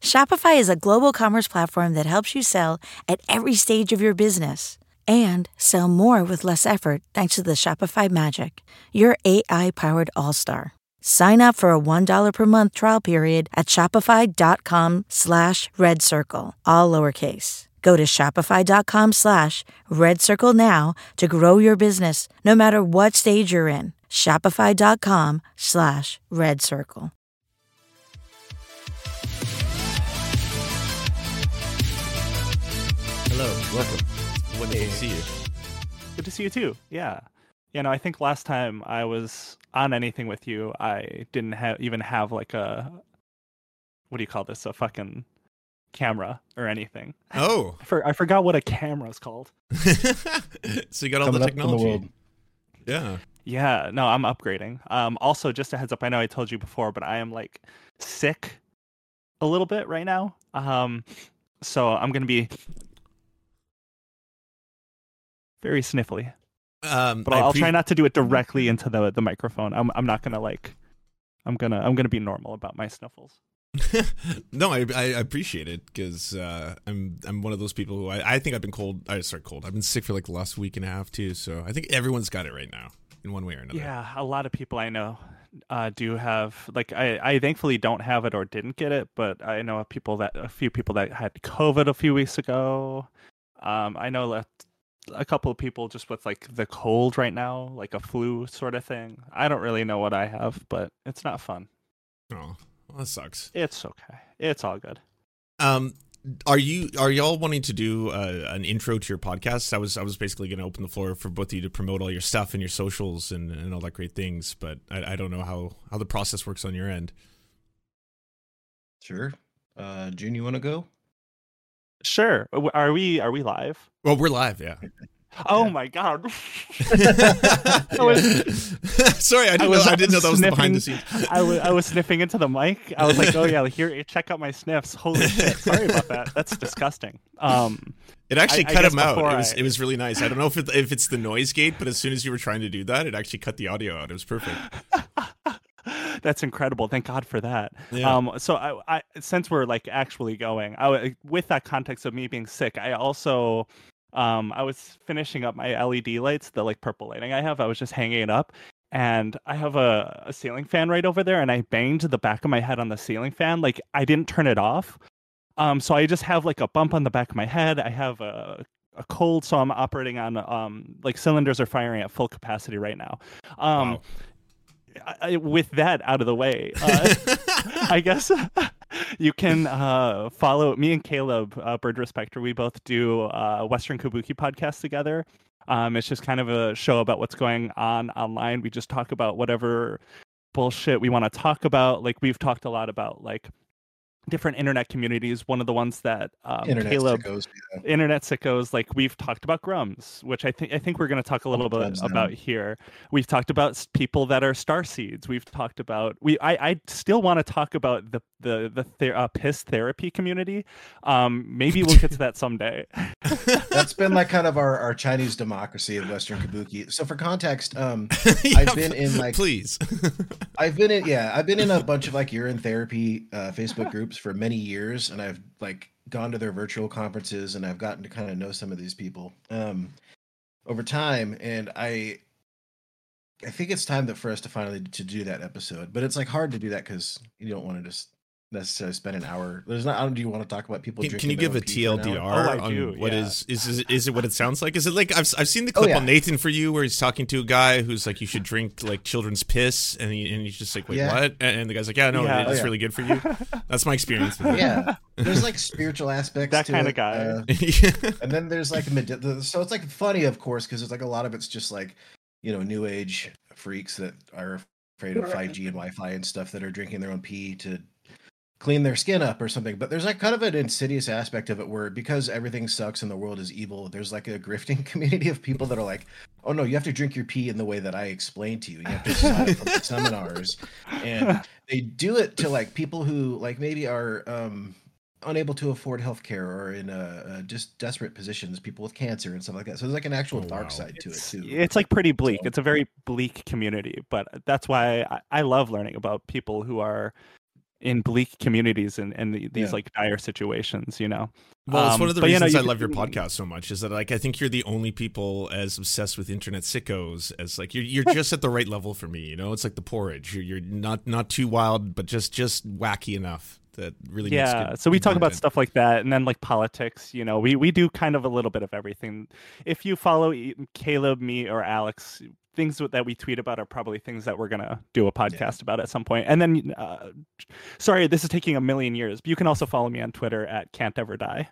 Shopify is a global commerce platform that helps you sell at every stage of your business and sell more with less effort thanks to the Shopify Magic, your AI-powered all-star. Sign up for a $1 per month trial period at shopify.com/redcircle, all lowercase. Go to shopify.com/redcircle now to grow your business no matter what stage you're in. Shopify.com/redcircle. Hello, welcome. Wonderful to see you. Good to see you too. Yeah. I think last time I was on anything with you, I didn't even have like a, what do you call this? A fucking camera or anything. Oh. I forgot what a camera is called. So you got all the technology. Yeah. Yeah. No, I'm upgrading. Also, just a heads up, I know I told you before, but I am like sick a little bit right now. So I'm going to be very sniffly. But I'll try not to do it directly into the microphone. I'm not gonna I'm gonna be normal about my sniffles. No, I appreciate it because I'm one of those people who I think I've been cold. I've been sick for like the last week and a half too. So I think everyone's got it right now in one way or another. Yeah, a lot of people I know do have, like, I thankfully don't have it or didn't get it, but I know a few people that had COVID a few weeks ago. I know that a couple of people just with like the cold right now, like a flu sort of thing. I don't really know what I have, but it's not fun. Oh, well, that sucks. It's okay. It's all good. Are y'all wanting to do an intro to your podcast? I was basically going to open the floor for both of you to promote all your stuff and your socials and all that great things, but I don't know how the process works on your end. Sure. June, you want to go? Sure. Are we live? Well, we're live, yeah. Oh my god. Sorry, I didn't know that was the behind the scenes. I was sniffing into the mic. I was like, oh yeah, here, check out my sniffs. Holy shit. Sorry about that. That's disgusting. It actually cut him out. It was really nice. I don't know if it's the noise gate, but as soon as you were trying to do that, it actually cut the audio out. It was perfect. That's incredible. Thank God for that. Yeah. So I since we're like actually going, with that context of me being sick, I also I was finishing up my LED lights, the like purple lighting I have. I was just hanging it up, and I have a ceiling fan right over there, and I banged the back of my head on the ceiling fan. Like, I didn't turn it off. So I just have like a bump on the back of my head. I have a cold, so I'm operating on like cylinders are firing at full capacity right now. Wow. With that out of the way, I guess you can follow me and Caleb, Bird Respecter. We both do Western Kabuki podcast together. It's just kind of a show about what's going on online. We just talk about whatever bullshit we want to talk about. Like, we've talked a lot about like different internet communities. One of the ones that Caleb, Internet Sickos, like, we've talked about Grums, which I think we're going to talk a little bit about here. We've talked about people that are starseeds. We've talked about I still want to talk about the piss therapy community. Maybe we'll get to that someday. That's been like kind of our Chinese democracy of Western Kabuki. So for context, Yeah, I've been in like please. I've been in a bunch of like urine therapy Facebook groups for many years, and I've like gone to their virtual conferences, and I've gotten to kind of know some of these people over time, and I think it's time for us to finally to do that episode. But it's like hard to do that because you don't want to just necessarily spend an hour. There's not. I don't. Do you want to talk about people? Can you give a TLDR on what is it? What it sounds like? Is it like I've seen the clip on Nathan For You where he's talking to a guy who's like, you should drink like children's piss, and he's just like, wait, what? And the guy's like, it's really good for you. That's my experience with it. Yeah, there's like spiritual aspects. That to kind it, of guy. And then there's like so it's like funny, of course, because it's like a lot of it's just like, new age freaks that are afraid of 5G and Wi-Fi and stuff that are drinking their own pee to clean their skin up or something. But there's like kind of an insidious aspect of it where, because everything sucks and the world is evil, there's like a grifting community of people that are like, oh no, you have to drink your pee in the way that I explained to you. You have to sign up for the seminars. And they do it to like people who like maybe are unable to afford healthcare or in just desperate positions, people with cancer and stuff like that. So there's like an actual dark side to it too. It's like pretty bleak. It's a very bleak community, but that's why I love learning about people who are in bleak communities and these like dire situations, you know. Well, it's one of the reasons I love your podcast so much is that like I think you're the only people as obsessed with internet sickos as like you're just at the right level for me, you know. It's like the porridge. You're not too wild, but just wacky enough that really makes good, so we talk about content. stuff like that, and then like politics, you know. We do kind of a little bit of everything. If you follow Caleb, me, or Alex, things that we tweet about are probably things that we're gonna do a podcast about at some point. And then sorry, this is taking a million years, but you can also follow me on Twitter at Can't Ever Die.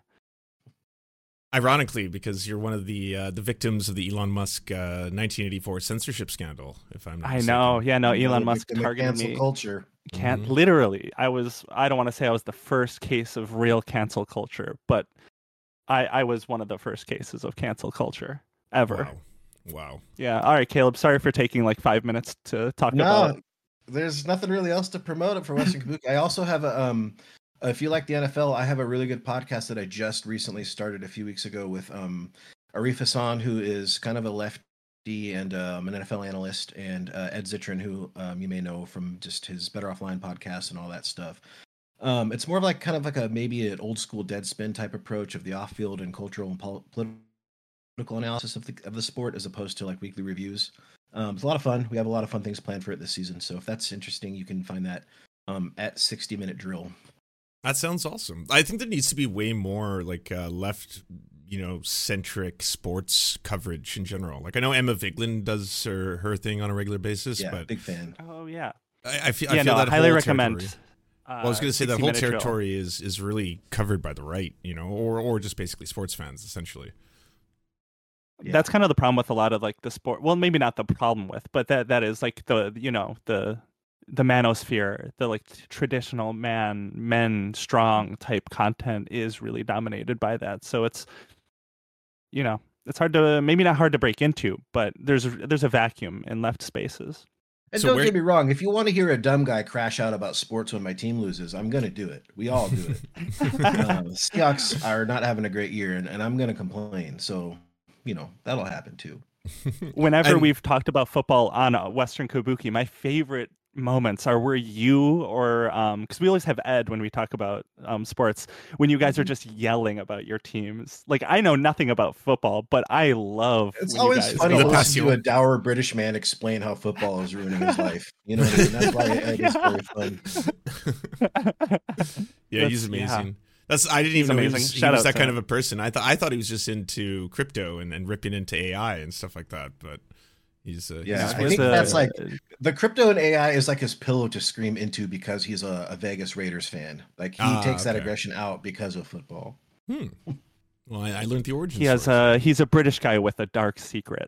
Ironically, because you're one of the victims of the Elon Musk 1984 censorship scandal, if I'm not mistaken. I know. Yeah, no, Elon Musk targeted me. Culture. Literally, I don't want to say I was the first case of real cancel culture, but I was one of the first cases of cancel culture ever. Wow. Yeah. All right, Caleb. Sorry for taking like 5 minutes to talk about. There's nothing really else to promote it for Western Kabuki. I also have if you like the NFL, I have a really good podcast that I just recently started a few weeks ago with Arif Hassan, who is kind of a lefty and an NFL analyst, and Ed Zitron, who you may know from just his Better Offline podcast and all that stuff. It's more of like kind of like maybe an old school Deadspin type approach of the off-field and cultural and political analysis of the sport, as opposed to like weekly reviews. It's a lot of fun. We have a lot of fun things planned for it this season. So if that's interesting, you can find that at 60 Minute Drill. That sounds awesome. I think there needs to be way more like left, centric sports coverage in general. Like I know Emma Vigeland does her thing on a regular basis. Yeah, but big fan. Oh yeah. I feel that I highly recommend. I was going to say that whole territory is really covered by the right, or just basically sports fans essentially. Yeah. That's kind of the problem with a lot of like the sport. Well, maybe not the problem with, but that is like the manosphere, the like traditional men strong type content is really dominated by that. So it's, it's maybe not hard to break into, but there's a vacuum in left spaces. And so don't get me wrong, if you want to hear a dumb guy crash out about sports when my team loses, I'm going to do it. We all do it. Seahawks are not having a great year, and I'm going to complain. So, that'll happen too. Whenever we've talked about football on Western Kabuki, my favorite moments are where you or because we always have Ed when we talk about sports, when you guys are just yelling about your teams. Like I know nothing about football, but I love it's always funny to listen to a dour British man explain how football is ruining his life. You know what I mean? That's why Ed is very fun. Yeah, he's amazing. I didn't even know he was that kind of a person. I thought he was just into crypto and ripping into AI and stuff like that, but I think that's like the crypto and AI is like his pillow to scream into because he's a Vegas Raiders fan. Like he takes that aggression out because of football. Well, I learned the origin. He's a British guy with a dark secret.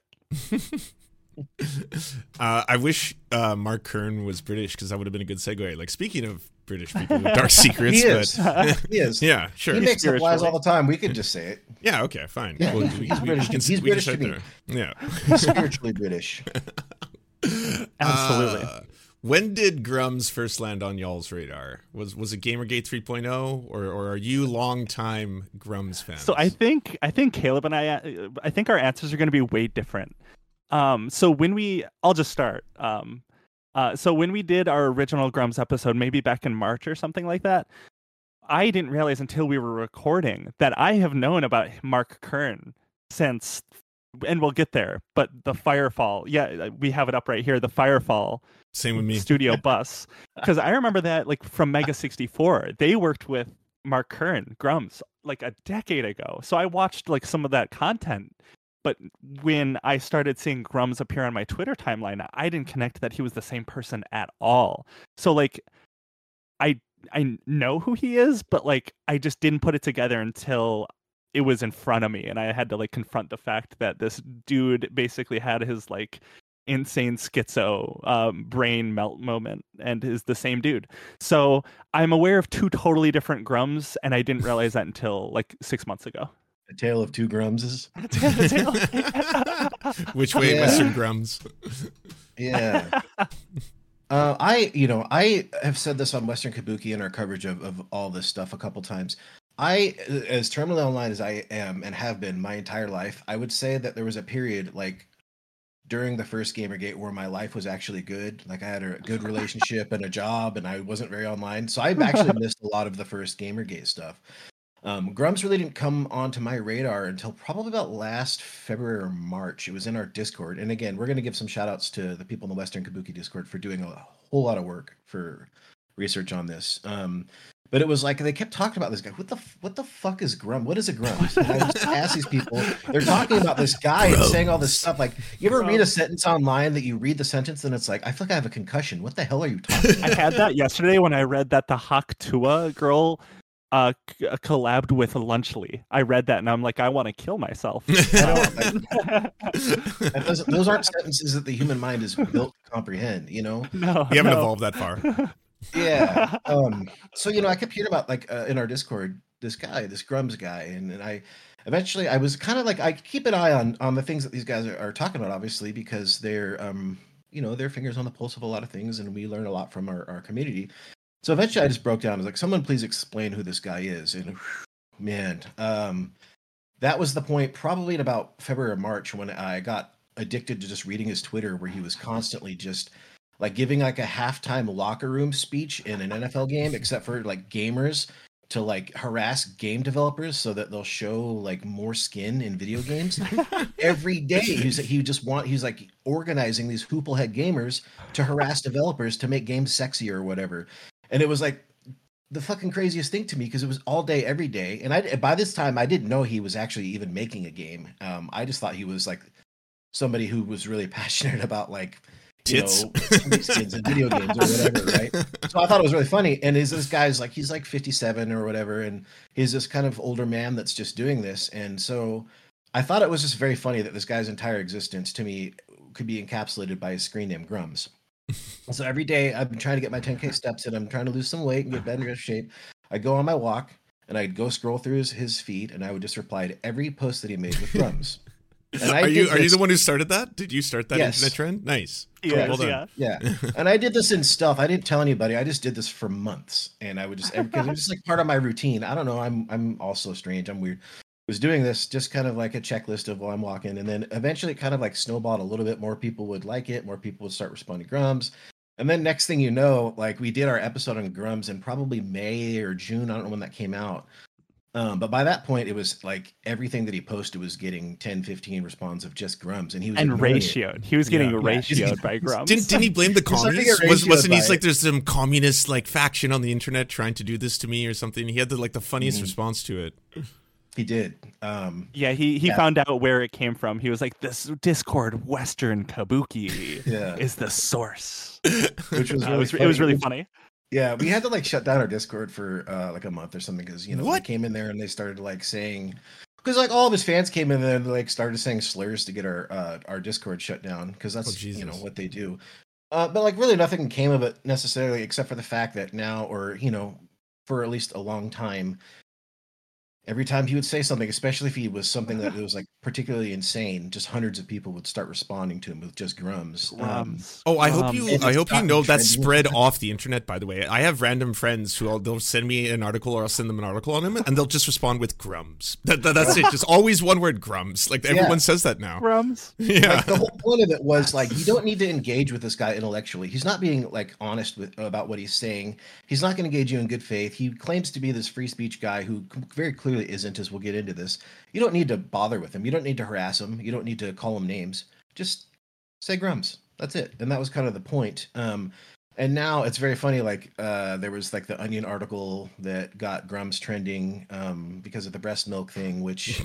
I wish Mark Kern was British because that would have been a good segue. Like speaking of British people with dark secrets, he is. Yeah, sure. He makes up lies all the time. We could just say it. Yeah. Okay. Fine. Yeah, well, he's British. He's British to me. Yeah. He's spiritually British. Absolutely. When did Grums first land on y'all's radar? Was it Gamergate 3.0 or are you longtime Grums fans? So I think Caleb and I think our answers are going to be way different. So I'll just start. So when we did our original Grums episode, maybe back in March or something like that, I didn't realize until we were recording that I have known about Mark Kern since, and we'll get there, but the Firefall, we have it up right here, the Firefall same with me studio bus, because I remember that like from Mega 64, they worked with Mark Kern, Grums, like a decade ago. So I watched like some of that content. But when I started seeing Grums appear on my Twitter timeline, I didn't connect that he was the same person at all. So like, I know who he is, but like, I just didn't put it together until it was in front of me, and I had to like confront the fact that this dude basically had his like insane schizo brain melt moment and is the same dude. So I'm aware of two totally different Grums, and I didn't realize that until like 6 months ago. A tale of two Grumses. Which way, Western Grums? Yeah. I have said this on Western Kabuki in our coverage of all this stuff a couple times. As terminally online as I am and have been my entire life, I would say that there was a period like during the first Gamergate where my life was actually good. Like I had a good relationship and a job, and I wasn't very online. So I've actually missed a lot of the first Gamergate stuff. Grumps really didn't come onto my radar until probably about last February or March. It was in our Discord. And again, we're going to give some shout outs to the people in the Western Kabuki Discord for doing a whole lot of work for research on this. But it was like they kept talking about this guy. What the fuck is Grum? What is a Grumps? And I just ask these people. They're talking about this guy and saying all this stuff. Like, you ever read a sentence online that you read the sentence and it's like, I feel like I have a concussion. What the hell are you talking about? I had that yesterday when I read that the Hak Tua girl collabed with Lunchly. I read that and I'm like, I want to kill myself. Those aren't sentences that the human mind is built to comprehend, you know? No, you haven't evolved that far. Yeah. So, you know, I kept hearing about like in our Discord, this Grums guy, and I eventually I was kind of like, I keep an eye on the things that these guys are talking about, obviously, because they're you know, their fingers on the pulse of a lot of things, and we learn a lot from our community. So eventually I just broke down. I was like, someone please explain who this guy is. And man, that was the point probably in about February or March when I got addicted to just reading his Twitter, where he was constantly just like giving like a halftime locker room speech in an NFL game, except for like gamers, to like harass game developers so that they'll show like more skin in video games. Every day he's like organizing these hooplehead gamers to harass developers to make games sexy or whatever. And it was like the fucking craziest thing to me, because it was all day, every day. And by this time I didn't know he was actually even making a game. I just thought he was like somebody who was really passionate about like, you know, skins and video games or whatever, right? So I thought it was really funny. And this guy's like, he's like 57 or whatever, and he's this kind of older man that's just doing this. And so I thought it was just very funny that this guy's entire existence to me could be encapsulated by his screen name, Grums. So every day I've been trying to get my 10K steps in. I'm trying to lose some weight and get better shape. I go on my walk and I'd go scroll through his feed, and I would just reply to every post that he made with Grums. And are you the one who started that? Did you start that internet trend? Nice. Yeah, well done. Yeah. And I did this in stealth. I didn't tell anybody. I just did this for months, and I would just, because it was just like part of my routine. I don't know. I'm also strange. I'm weird. I was doing this just kind of like a checklist of while I'm walking, and then eventually it kind of like snowballed a little bit. More people would like it. More people would start responding to Grums. And then next thing you know, like we did our episode on Grums in probably May or June. I don't know when that came out. But by that point, it was like everything that he posted was getting 10, 15 responses of just Grums, and he was ratioed. He was getting ratioed by Grums. Didn't he blame the communists? Wasn't he like, there's some communist like faction on the internet trying to do this to me or something? He had the funniest response to it. He did. He found out where it came from. He was like, this Discord Western Kabuki is the source. Which was it was really funny. Yeah, we had to like shut down our Discord for like a month or something, because, you know, they came in there and they started like saying, because like all of his fans came in there and like started saying slurs to get our Discord shut down, because that's you know what they do. But like really nothing came of it necessarily, except for the fact that now, or you know, for at least a long time, every time he would say something, especially if he was something that was like particularly insane, just hundreds of people would start responding to him with just Grums. I hope you know that spread off the internet, by the way. I have random friends who they'll send me an article, or I'll send them an article on him, and they'll just respond with Grums. That's it. Just always one word, Grums. Like everyone says that now. Grums. Yeah. Like, the whole point of it was like, you don't need to engage with this guy intellectually. He's not being like honest about what he's saying. He's not going to engage you in good faith. He claims to be this free speech guy who very clearly isn't, as we'll get into this. You don't need to bother with him. You don't need to harass him. You don't need to call him names. Just say Grums. That's it. And that was kind of the point. And now it's very funny. Like there was like the Onion article that got Grums trending because of the breast milk thing, which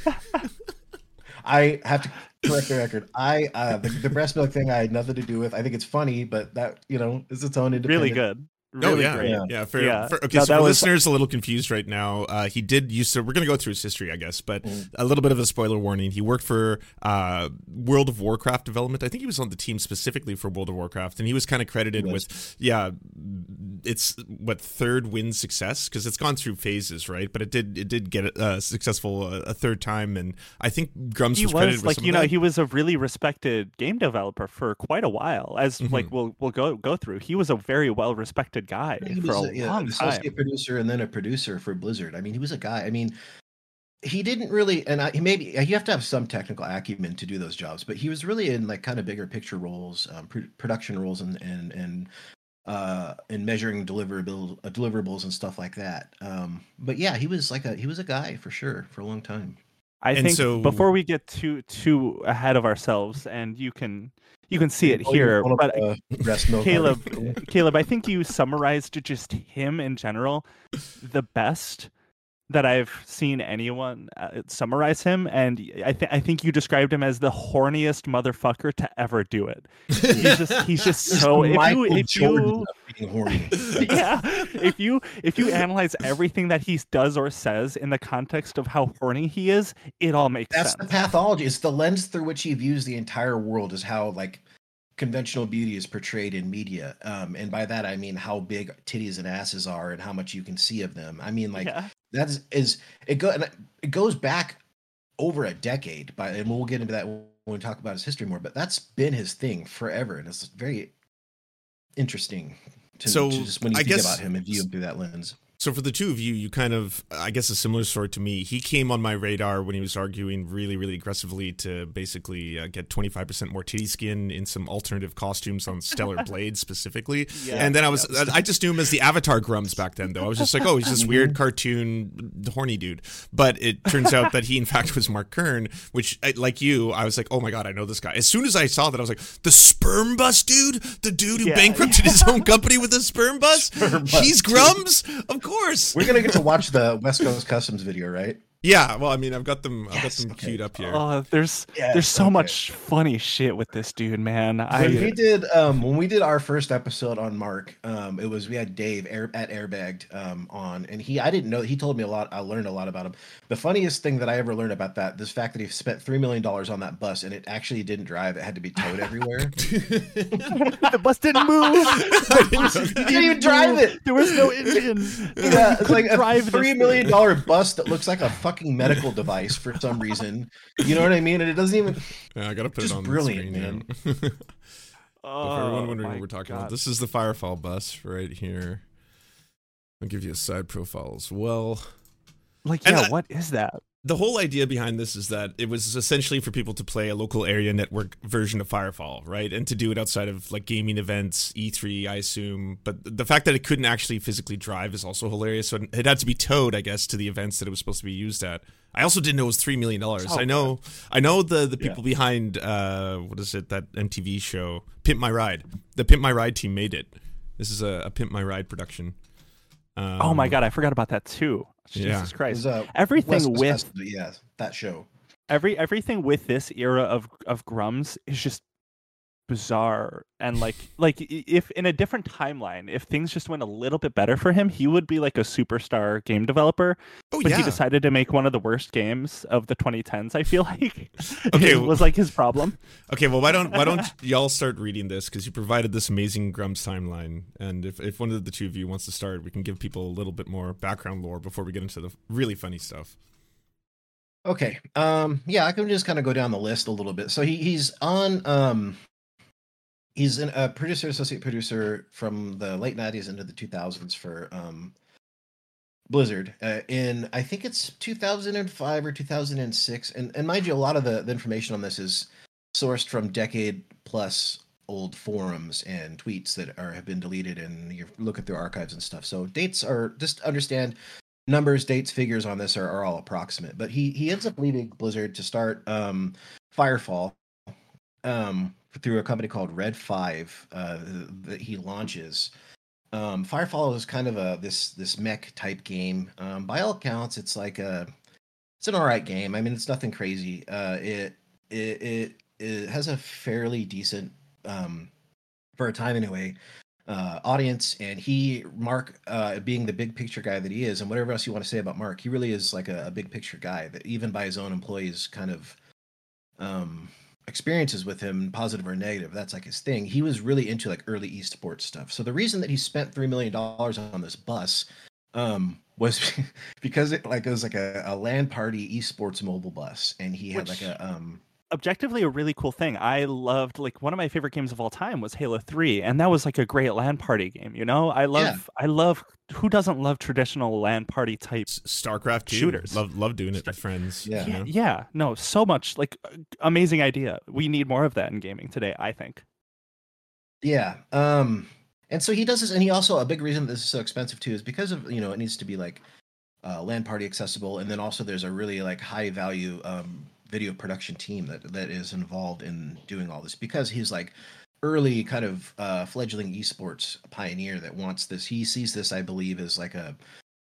I have to correct the record. The breast milk thing I had nothing to do with. I think it's funny, but that, you know, is its own independent. Really good. Really great. Okay, so listeners a little confused right now. He did used to. We're going to go through his history, I guess, but a little bit of a spoiler warning. He worked for World of Warcraft development. I think he was on the team specifically for World of Warcraft, and he was kind of credited with it's third win success, because it's gone through phases, right? But it did get successful a third time, and I think Grums was credited with some of that. He was a really respected game developer for quite a while, as like we'll go through. He was a very well respected guy for a long time. Associate producer and then a producer for Blizzard. I mean, he was a guy. I mean, he didn't really, and maybe you have to have some technical acumen to do those jobs, but he was really in like kind of bigger picture roles, production roles, and measuring deliverables and stuff like that. But yeah, he was a guy for sure for a long time. I think before we get too ahead of ourselves, and you can see it here, but Caleb, I think you summarized just him in general the best that I've seen anyone summarize him, and I think you described him as the horniest motherfucker to ever do it. He's just so if you horny. Yeah, if you analyze everything that he does or says in the context of how horny he is, it all makes sense. That's the pathology. It's the lens through which he views the entire world, is how like conventional beauty is portrayed in media. And by that I mean how big titties and asses are and how much you can see of them. I mean, like it goes back over a decade, and we'll get into that when we talk about his history more, but that's been his thing forever, and it's very interesting to just when you think about him and view him through that lens. So for the two of you, you kind of, I guess, a similar story to me. He came on my radar when he was arguing really, really aggressively to basically get 25% more titty skin in some alternative costumes on Stellar Blade specifically. Yeah, and then I just knew him as the Avatar Grums back then, though. I was just like, oh, he's this weird cartoon horny dude. But it turns out that he, in fact, was Mark Kern, which, like you, I was like, oh my God, I know this guy. As soon as I saw that, I was like, the sperm bus dude? The dude who bankrupted his own company with a sperm bus? He's Grums? Of course. We're gonna get to watch the West Coast Customs video, right? Yeah, well, I mean, I've got them queued up here. Oh, there's so much funny shit with this dude, man. When we did our first episode on Mark, we had Dave at Airbagged on, and I didn't know, he told me a lot. I learned a lot about him. The funniest thing that I ever learned about this fact that he spent $3 million on that bus, and it actually didn't drive. It had to be towed everywhere. The bus didn't move. He didn't even drive it. There was no engine. Yeah, it's like a $3 million bus that looks like a fucking medical device for some reason. You know what I mean? And it doesn't even. Yeah, I gotta put it on brilliant, the screen, man. For everyone wondering what we're talking about, this is the Firefall bus right here. I'll give you a side profile as well. Like, what is that? The whole idea behind this is that it was essentially for people to play a local area network version of Firefall, right? And to do it outside of like gaming events, E3, I assume. But the fact that it couldn't actually physically drive is also hilarious. So it had to be towed, I guess, to the events that it was supposed to be used at. I also didn't know it was $3 million. I know the people behind what is it, that MTV show, Pimp My Ride. The Pimp My Ride team made it. This is a Pimp My Ride production. Oh my God, I forgot about that too. Jesus Christ! Everything with that show. Everything with this era of Grums is just bizarre, and like if in a different timeline, if things just went a little bit better for him, he would be like a superstar game developer. But he decided to make one of the worst games of the 2010s. I feel like was like his problem. Okay, well, why don't y'all start reading this, because you provided this amazing Grums timeline, and if one of the two of you wants to start, we can give people a little bit more background lore before we get into the really funny stuff. Okay, I can just kind of go down the list a little bit. So he's on He's a producer, associate producer from the late 90s into the 2000s for Blizzard. In, I think it's 2005 or 2006. And mind you, a lot of the information on this is sourced from decade-plus old forums and tweets that have been deleted, and you're looking through archives and stuff. So dates are, just understand, numbers, dates, figures on this are all approximate. But he ends up leaving Blizzard to start Firefall. Through a company called Red 5 that he launches. Firefall is kind of this mech type game. By all accounts, it's like it's an alright game. I mean, it's nothing crazy. It has a fairly decent, for a time anyway, audience. And Mark, being the big picture guy that he is, and whatever else you want to say about Mark, he really is like a big picture guy that even by his own employees kind of experiences with him, positive or negative, that's like his thing. He was really into like early esports stuff. So the reason that he spent $3 million on this bus was because it was like a LAN party esports mobile bus, and he had like a objectively a really cool thing. I loved, like, one of my favorite games of all time was Halo 3, and that was like a great LAN party game, you know? I love who doesn't love traditional LAN party type StarCraft too. shooters? Love doing it with friends. Yeah. You know? Yeah. No, so much, like, amazing idea. We need more of that in gaming today, I think. Yeah. And so he does this, and he also, a big reason this is so expensive too is because of, it needs to be like LAN party accessible, and then also there's a really like high value video production team that is involved in doing all this, because he's like early kind of fledgling esports pioneer that wants this. He sees this, I believe, as like a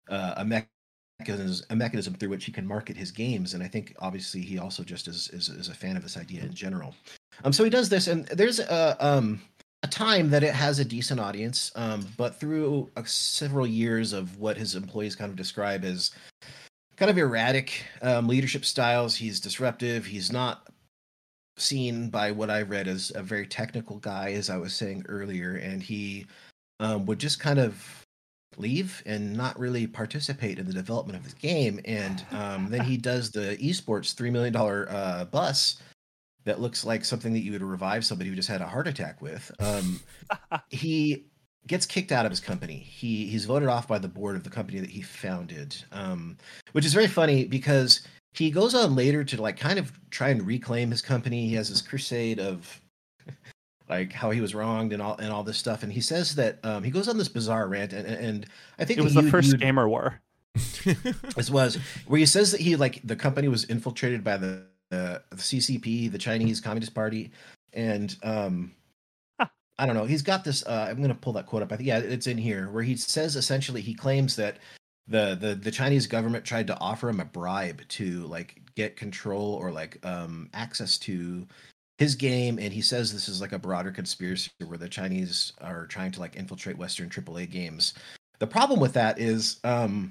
mechanism through which he can market his games, and I think obviously he also just is a fan of this idea in general. So he does this, and there's a time that it has a decent audience, but through several years of what his employees kind of describe as kind of erratic leadership styles. He's disruptive. He's not seen by what I read as a very technical guy, as I was saying earlier, and he would just kind of leave and not really participate in the development of his game. And then he does the esports $3 million bus that looks like something that you would revive somebody who just had a heart attack with. He gets kicked out of his company. He's voted off by the board of the company that he founded, which is very funny because he goes on later to like kind of try and reclaim his company. He has this crusade of like how he was wronged and all this stuff. And he says that he goes on this bizarre rant, and I think it was the first gamer war. This was where he says that the company was infiltrated by the CCP, the Chinese Communist Party, and I don't know. He's got this. I'm going to pull that quote up. I think it's in here, where he says essentially he claims that the Chinese government tried to offer him a bribe to like get control or like access to his game, and he says this is like a broader conspiracy where the Chinese are trying to like infiltrate Western AAA games. The problem with that is the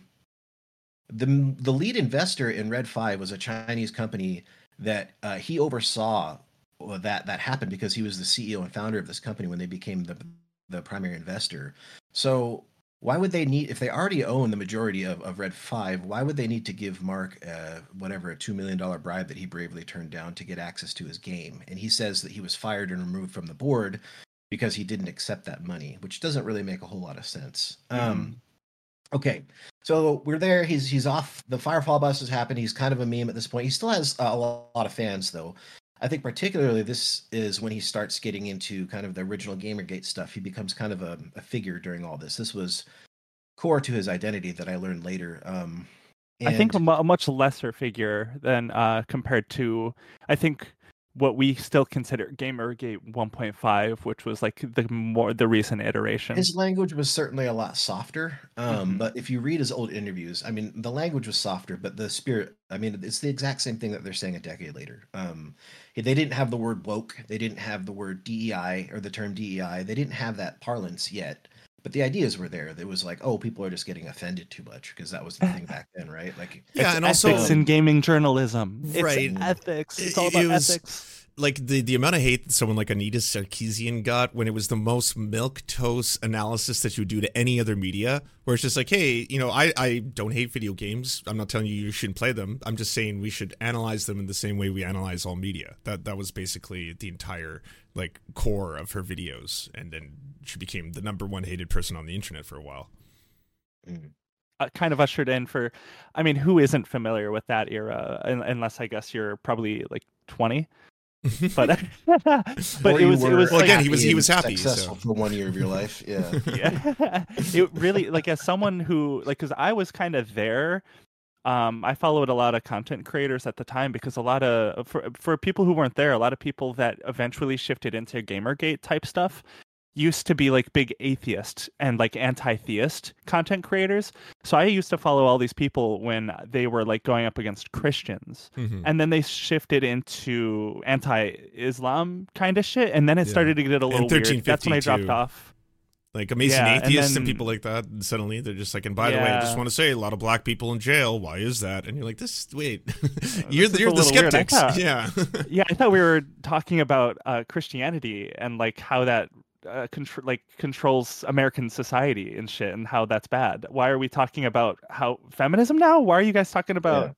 lead investor in Red 5 was a Chinese company that he oversaw that happened because he was the CEO and founder of this company when they became the primary investor. So why would they need, if they already own the majority of Red 5, why would they need to give Mark a $2 million bribe that he bravely turned down to get access to his game? And he says that he was fired and removed from the board because he didn't accept that money, which doesn't really make a whole lot of sense. Okay, so we're there. He's off. The Firefall bus has happened. He's kind of a meme at this point. He still has a lot of fans, though. I think particularly this is when he starts getting into kind of the original Gamergate stuff. He becomes kind of a figure during all this. This was core to his identity that I learned later. I think a much lesser figure than compared to, I think, what we still consider Gamergate 1.5, which was like the recent iteration. His language was certainly a lot softer. But if you read his old interviews, I mean, the language was softer, but the spirit, I mean, it's the exact same thing that they're saying a decade later. They didn't have the word woke. They didn't have the word DEI or the term DEI. They didn't have that parlance yet. But the ideas were there. It was like, oh, people are just getting offended too much because that was the thing back then, right? Like, yeah, and ethics also in gaming journalism, right? It's ethics. It's all about ethics. Like the amount of hate that someone like Anita Sarkeesian got when it was the most milquetoast analysis that you would do to any other media, where it's just like, hey, I don't hate video games. I'm not telling you shouldn't play them. I'm just saying we should analyze them in the same way we analyze all media. That was basically the entire like core of her videos, and then she became the number one hated person on the internet for a while. Kind of ushered in for, I mean, who isn't familiar with that era? Unless I guess you're probably like 20. But it was well, again, he was happy, successful for 1 year of your life. Yeah. It really, like, as someone who, like, because I was kind of there, I followed a lot of content creators at the time, because a lot of for people who weren't there, a lot of people that eventually shifted into Gamergate type stuff used to be like big atheist and like anti-theist content creators. So I used to follow all these people when they were like going up against Christians, and then they shifted into anti-Islam kind of shit, and then it started to get a little weird. That's when I dropped off. Like Amazing Atheists and people like that, and suddenly they're just like, and by the way, I just want to say, a lot of black people in jail. Why is that? And you're like, you're the skeptics. Yeah. I thought we were talking about Christianity and like how that controls American society and shit, and how that's bad. Why are we talking about how feminism now? Why are you guys talking about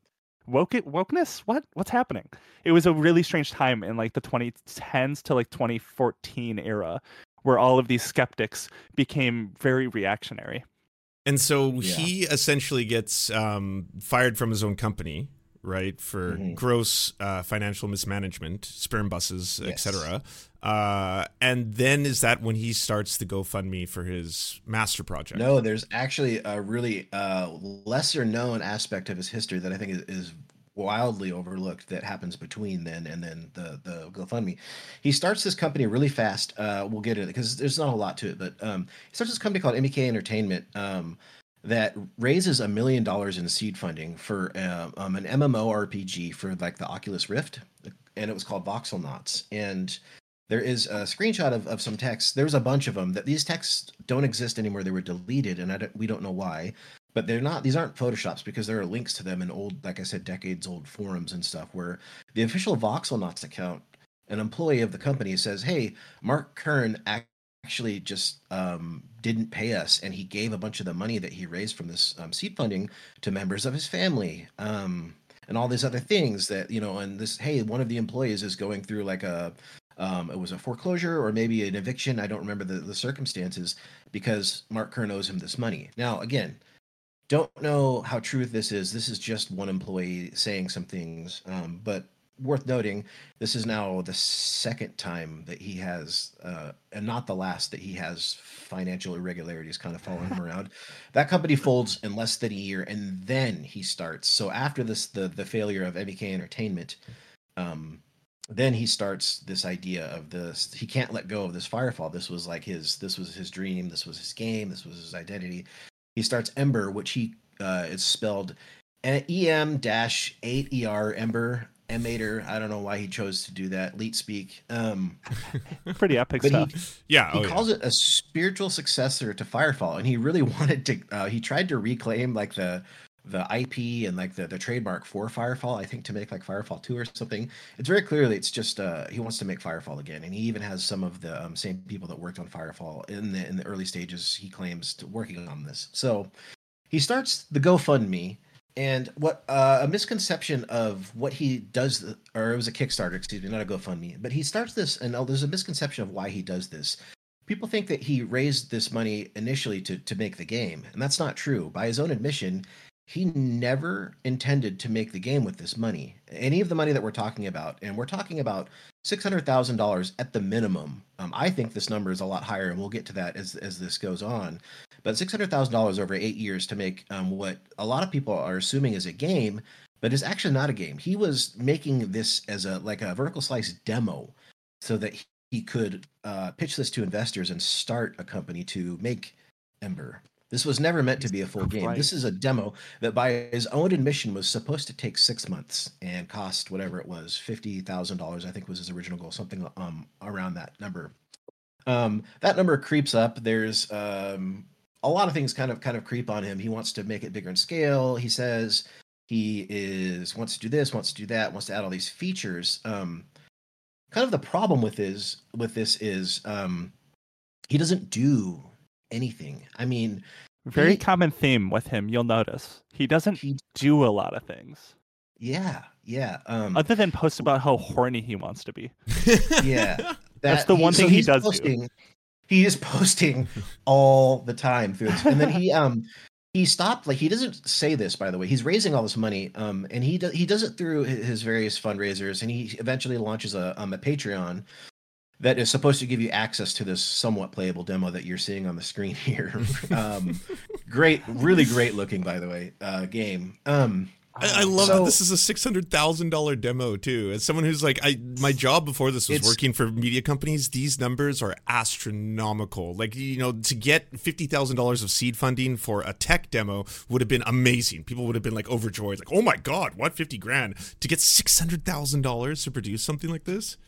wokeness? What's happening? It was a really strange time in like the 2010s to like 2014 era where all of these skeptics became very reactionary. And so he essentially gets fired from his own company, right, for gross financial mismanagement, sperm buses, etc. And then is that when he starts the GoFundMe for his master project? No, there's actually a really lesser known aspect of his history that I think is wildly overlooked that happens between then and then the GoFundMe. He starts this company really fast. We'll get it because there's not a lot to it, but he starts this company called MEK Entertainment that raises $1 million in seed funding for an MMORPG for like the Oculus Rift, and it was called Voxelnauts. And there is a screenshot of some text. There's a bunch of them that these texts don't exist anymore. They were deleted, and we don't know why. But they're not; these aren't photoshops because there are links to them in old, like I said, decades old forums and stuff. Where the official Voxelnauts account, an employee of the company says, "Hey, Mark Kern actually just didn't pay us, and he gave a bunch of the money that he raised from this seed funding to members of his family." And all these other things that, and this, hey, one of the employees is going through like it was a foreclosure or maybe an eviction. I don't remember the circumstances because Mark Kern owes him this money. Now, again, don't know how true this is. This is just one employee saying some things, but worth noting, this is now the second time that he has, and not the last, that he has financial irregularities kind of following him around. That company folds in less than a year, and then he starts. So after this, the failure of MEK Entertainment, then he starts this idea of this. He can't let go of this Firefall. This was his dream. This was his game. This was his identity. He starts Ember, which it's spelled EM-8ER, Ember. Emater. I don't know why he chose to do that. Leet speak. Pretty epic stuff. He calls it a spiritual successor to Firefall, and he really wanted to. He tried to reclaim like the IP and like the trademark for Firefall. I think to make like Firefall 2 or something. It's very clearly it's just he wants to make Firefall again, and he even has some of the same people that worked on Firefall in the early stages. He claims to working on this. So he starts the GoFundMe. And what a misconception of what he does, or it was a Kickstarter, excuse me, not a GoFundMe, but he starts this, and there's a misconception of why he does this. People think that he raised this money initially to make the game, and that's not true. By his own admission, he never intended to make the game with this money. Any of the money that we're talking about, and we're talking about $600,000 at the minimum. I think this number is a lot higher, and we'll get to that as this goes on. But $600,000 over 8 years to make what a lot of people are assuming is a game, but is actually not a game. He was making this as a vertical slice demo, so that he could pitch this to investors and start a company to make Ember. This was never meant to be a full game. This is a demo that, by his own admission, was supposed to take 6 months and cost whatever it was, $50,000. I think was his original goal, something around that number. That number creeps up. There's a lot of things kind of creep on him. He wants to make it bigger in scale. He says wants to do this, wants to do that, wants to add all these features. Kind of the problem with this is he doesn't do anything. I mean, very common theme with him. You'll notice he doesn't do a lot of things. Yeah. Other than post about how horny he wants to be. Yeah, that's the one thing he does do. He is posting all the time through this. And then he stopped. Like, he doesn't say this, by the way. He's raising all this money, and he does it through his various fundraisers, and he eventually launches a Patreon that is supposed to give you access to this somewhat playable demo that you're seeing on the screen here. Great, really great looking, by the way, game. I love that this is a $600,000 demo too. As someone who's like, my job before this was working for media companies. These numbers are astronomical. Like, to get $50,000 of seed funding for a tech demo would have been amazing. People would have been like overjoyed, like, oh my God, what, 50 grand to get $600,000 to produce something like this?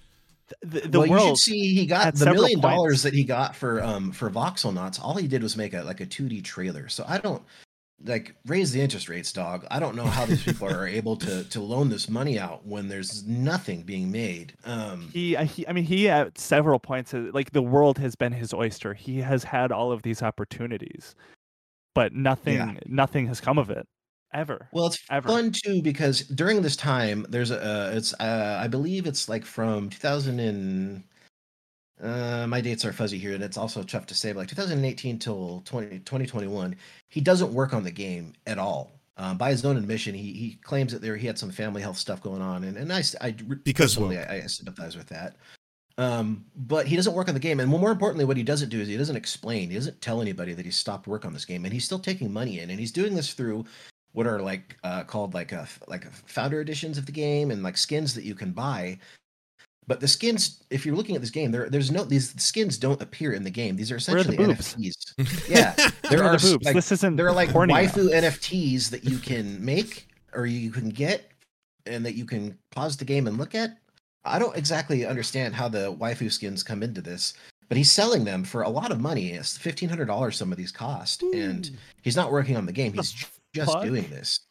You should see he got the $1 million that he got for Voxelnauts. All he did was make a 2D trailer. So I don't raise the interest rates, dog. I don't know how these people are able to loan this money out when there's nothing being made. He at several points, like, the world has been his oyster. He has had all of these opportunities, but nothing has come of it. Well, it's fun too because during this time there's I believe it's like from 2000 and my dates are fuzzy here, and it's also tough to say, but like 2018 till 2021, he doesn't work on the game at all. By his own admission, he claims that he had some family health stuff going on, and I sympathize with that. But he doesn't work on the game, and more importantly, what he doesn't do is he doesn't explain, he doesn't tell anybody that he stopped work on this game, and he's still taking money in, and he's doing this through what are like called like founder editions of the game and like skins that you can buy. But the skins, if you're looking at this game, these skins don't appear in the game. These are essentially NFTs. Yeah, there are the boobs. Like, this isn't. There are like waifu NFTs that you can make or you can get, and that you can pause the game and look at. I don't exactly understand how the waifu skins come into this, but he's selling them for a lot of money. It's $1,500 some of these cost, and he's not working on the game. He's just doing this.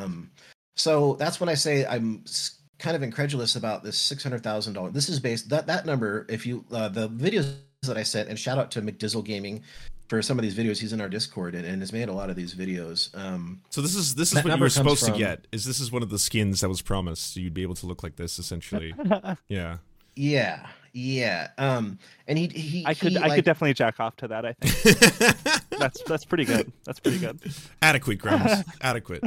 So that's when I say I'm kind of incredulous about this $600,000. This is based that number. If you the videos that I sent, and shout out to McDizzle Gaming for some of these videos. He's in our Discord and has made a lot of these videos. So this is what you were supposed to get. This is one of the skins that was promised. So you'd be able to look like this essentially. Yeah. Yeah. And I could definitely jack off to that. I think that's pretty good. That's pretty good. Adequate, Grams. Adequate.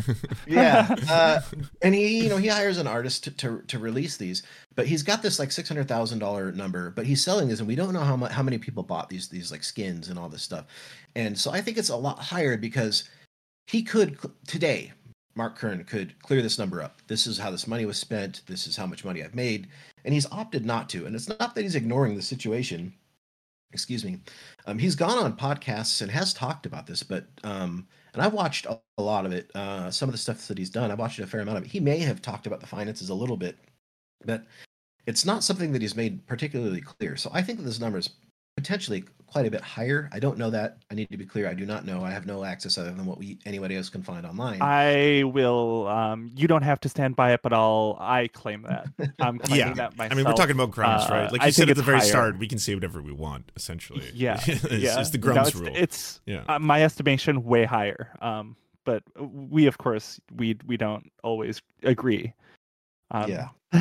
Yeah. And he hires an artist to release these, but he's got this like $600,000 number, but he's selling this, and we don't know how many people bought these like skins and all this stuff. And so I think it's a lot higher because he could today. Mark Kern could clear this number up. This is how this money was spent. This is how much money I've made. And he's opted not to. And it's not that he's ignoring the situation. Excuse me. He's gone on podcasts and has talked about this, but and I've watched a lot of it. Some of the stuff that he's done, I've watched a fair amount of it. He may have talked about the finances a little bit, but it's not something that he's made particularly clear. So I think that this number is potentially quite a bit higher. I don't know that. I need to be clear. I do not know. I have no access other than what anybody else can find online. I will. You don't have to stand by it, but I claim that. I'm claiming that myself. I mean, we're talking about Grums, right? Like you said at the very start, we can say whatever we want, essentially. Yeah, it's the Grums rule. It's my estimation way higher. But we, of course, we don't always agree. We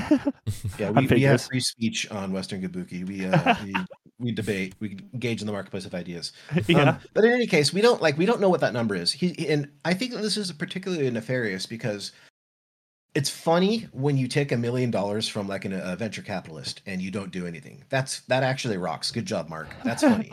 have free speech on Western Kabuki. We debate, we engage in the marketplace of ideas. But in any case, we don't know what that number is. And I think that this is particularly nefarious because it's funny when you take $1 million from like a venture capitalist and you don't do anything. That actually rocks. Good job, Mark. That's funny.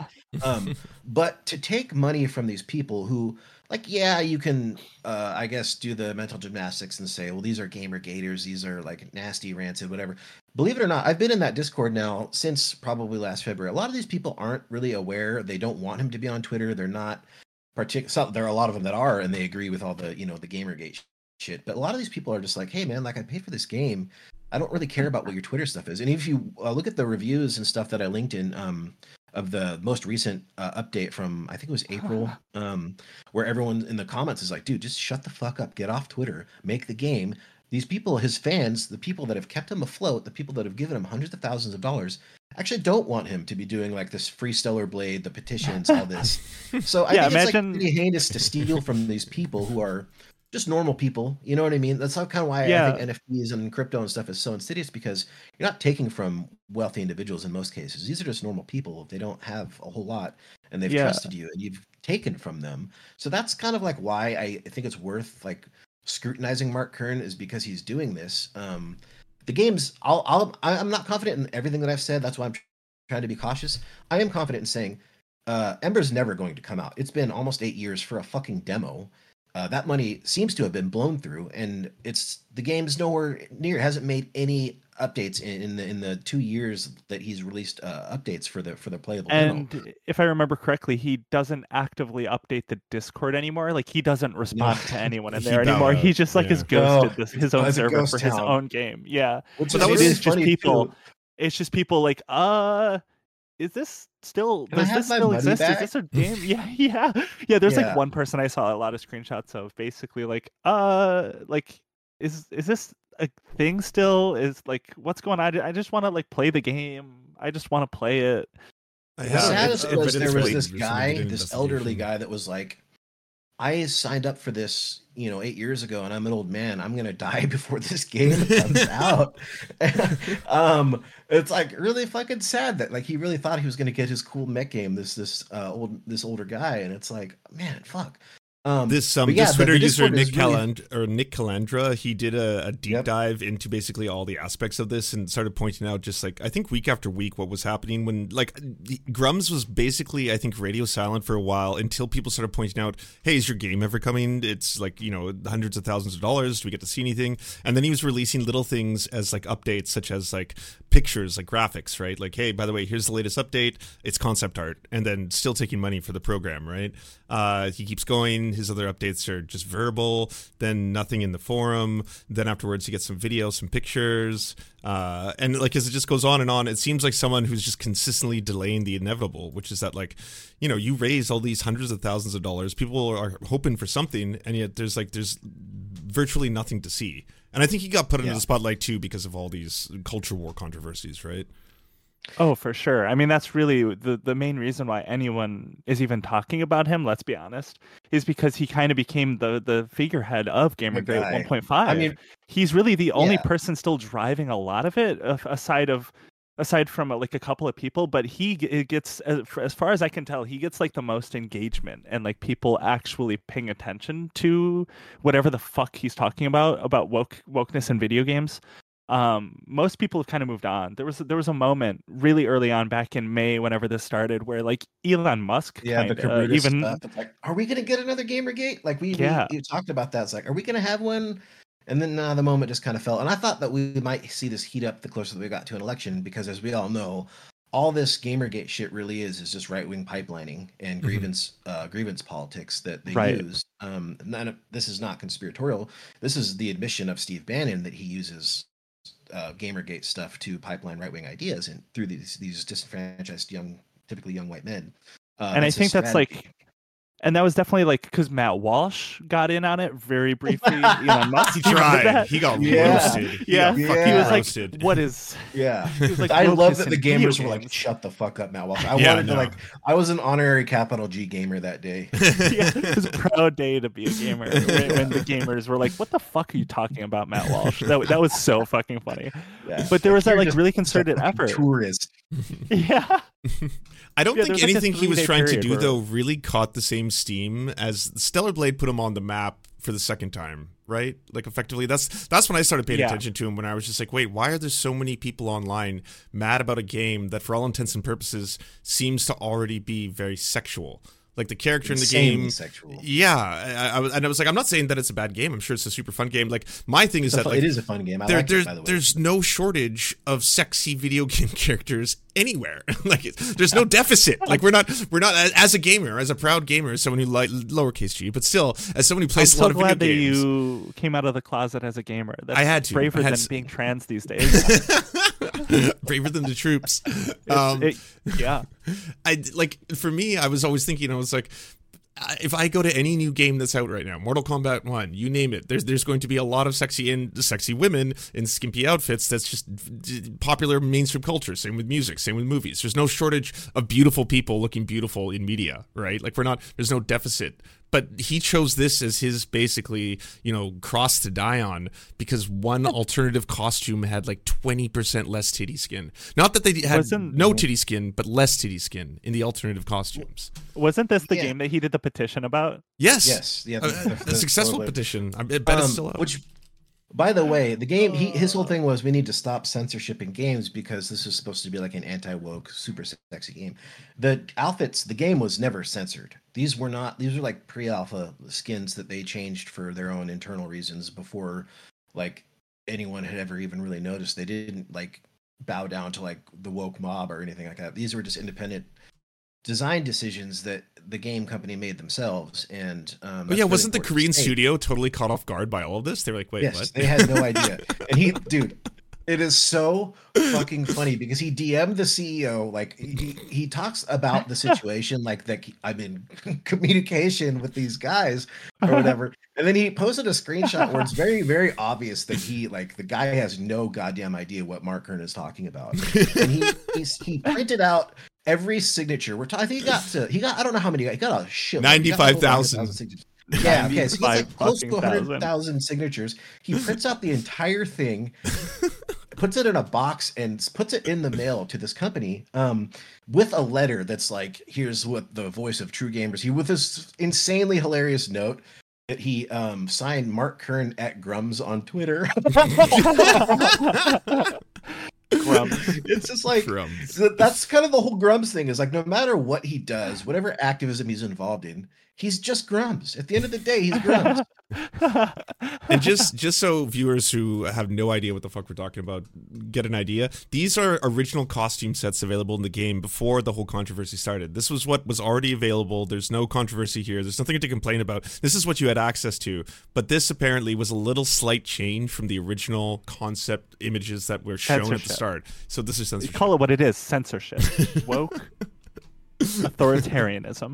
But to take money from these people who, like, you can, I guess, do the mental gymnastics and say, well, these are gamer gators. These are like nasty, rancid, whatever. Believe it or not, I've been in that Discord now since probably last February. A lot of these people aren't really aware. They don't want him to be on Twitter. They're not there are a lot of them that are, and they agree with all the, the Gamergate shit. But a lot of these people are just like, hey, man, like I paid for this game. I don't really care about what your Twitter stuff is. And if you look at the reviews and stuff that I linked in, of the most recent update from, I think it was April, where everyone in the comments is like, dude, just shut the fuck up, get off Twitter, make the game. These people, his fans, the people that have kept him afloat, the people that have given him hundreds of thousands of dollars, actually don't want him to be doing like this free Stellar Blade, the petitions, all this. So I think it's like pretty heinous to steal from these people who are just normal people. You know what I mean? That's kind of why I think NFTs and crypto and stuff is so insidious, because you're not taking from wealthy individuals in most cases. These are just normal people. They don't have a whole lot, and they've trusted you, and you've taken from them. So that's kind of like why I think it's worth like scrutinizing Mark Kern, is because he's doing this. The games, I'm not confident in everything that I've said. That's why I'm trying to be cautious. I am confident in saying Ember's never going to come out. It's been almost 8 years for a fucking demo. That money seems to have been blown through, and the game's nowhere near. It hasn't made any updates in the 2 years that he's released updates for the playable demo. And if I remember correctly, he doesn't actively update the Discord anymore. Like, he doesn't respond to anyone in there anymore. He just has ghosted his own server for his own game. Yeah, which is just people. Too. It's just people like, is this still? Does this still exist? Back? Is this a game? Yeah. There's like one person I saw a lot of screenshots of, basically like is this a thing still? Is like, what's going on? I just want to like play the game. I just want to play it. The saddest was there was this guy, this elderly guy that was like, I signed up for this, 8 years ago, and I'm an old man. I'm gonna die before this game comes out. It's like really fucking sad that like he really thought he was gonna get his cool mech game. This older guy, and it's like, man, fuck. This Twitter user Nick Calandra, he did a deep dive into basically all the aspects of this and started pointing out just like I think week after week what was happening when like Grum's was basically I think radio silent for a while until people started pointing out, hey, is your game ever coming? It's like hundreds of thousands of dollars. Do we get to see anything? And then he was releasing little things as like updates such as like pictures, like graphics, right? Like, hey, by the way, here's the latest update. It's concept art, and then still taking money for the program, right? He keeps going. His other updates are just verbal, then nothing in the forum. Then afterwards, he gets some video, some pictures. And like as it just goes on and on, it seems like someone who's just consistently delaying the inevitable, which is that like, you raise all these hundreds of thousands of dollars. People are hoping for something, and yet there's virtually nothing to see. And I think he got put into the spotlight too because of all these culture war controversies, right? Oh, for sure. I mean, that's really the main reason why anyone is even talking about him, let's be honest, is because he kind of became the figurehead of Gamergate 1.5. I mean, he's really the only person still driving a lot of it, aside from like a couple of people, but he gets, as far as I can tell, he gets like the most engagement and like people actually paying attention to whatever the fuck he's talking about wokeness in video games. Most people have kind of moved on. There was a moment really early on back in May, whenever this started, where like Elon Musk, even stuff. Like, are we gonna get another Gamergate? Like we talked about that. It's like, are we gonna have one? And then the moment just kind of fell. And I thought that we might see this heat up the closer that we got to an election, because as we all know, all this Gamergate shit really is just right-wing pipelining and grievance politics that they use. This is not conspiratorial. This is the admission of Steve Bannon that he uses Gamergate stuff to pipeline right-wing ideas and through these disenfranchised typically young white men. And I think that's like, and that was definitely like because Matt Walsh got in on it very briefly. Elon Musk, he tried. He got roasted. He was roasted. Like, "What is?" Yeah, he was like, I love that the gamers were like, "Shut the fuck up, Matt Walsh." I was an honorary capital G gamer that day. It was a proud day to be a gamer when the gamers were like, "What the fuck are you talking about, Matt Walsh?" That was so fucking funny. Yeah. But there was that like really concerted effort. Tourist. Yeah. I don't think anything he was trying to do though really caught the same steam as Stellar Blade put him on the map for the second time, right? Like effectively, that's when I started paying attention to him, when I was just like, wait, why are there so many people online mad about a game that for all intents and purposes seems to already be very sexual? Like the character in the game, sexual. Yeah, I was like, I'm not saying that it's a bad game. I'm sure it's a super fun game. Like my thing is that like, it is a fun game. I like it, by the way. There's no shortage of sexy video game characters anywhere. Like there's no deficit. Like we're not as a gamer, as a proud gamer, as someone who like lowercase g, but still as someone who plays a lot of video games. I'm so glad that you came out of the closet as a gamer. That's I had to. Braver than being trans these days. Braver than the troops. I like, for me, I was always thinking, I was like, if I go to any new game that's out right now, Mortal Kombat 1, you name it, there's going to be a lot of sexy women in skimpy outfits. That's just popular mainstream culture. Same with music, same with movies. There's no shortage of beautiful people looking beautiful in media, right? Like there's no deficit. But he chose this as his basically, cross to die on, because one alternative costume had like 20% less titty skin. Not that they had no titty skin, but less titty skin in the alternative costumes. Wasn't this the game that he did the petition about? Yes. Yeah. A successful petition. I bet it's still out. Which, by the way, the game, his whole thing was, we need to stop censorship in games because this is supposed to be like an anti-woke, super sexy game. The outfits, the game was never censored. These were like pre-alpha skins that they changed for their own internal reasons before like anyone had ever even really noticed. They didn't like bow down to like the woke mob or anything like that. These were just independent design decisions that the game company made themselves. And wasn't the Korean studio totally caught off guard by all of this? They were like, wait, what? They had no idea. And it is so fucking funny because he DM'd the CEO, like he talks about the situation like that. I'm in communication with these guys or whatever. And then he posted a screenshot where it's very, very obvious that the guy has no goddamn idea what Mark Kern is talking about. And he printed out every signature. I think he got I don't know how many, he got a shit. 95,000. Yeah, okay, so he has like close to 100,000 signatures. He prints out the entire thing, puts it in a box, and puts it in the mail to this company with a letter that's like, here's what the voice of True Gamers. He with this insanely hilarious note that he signed Mark Kern at Grums on Twitter. Grums. It's just like that's kind of the whole Grums thing, is like no matter what he does, whatever activism he's involved in, he's just Grums. At the end of the day, he's Grums. And just so viewers who have no idea what the fuck we're talking about get an idea, these are original costume sets available in the game before the whole controversy started. This was what was already available. There's no controversy here. There's nothing to complain about. This is what you had access to. But this apparently was a little slight change from the original concept images that were shown at the start. So this is censorship. You call it what it is, censorship. Woke authoritarianism.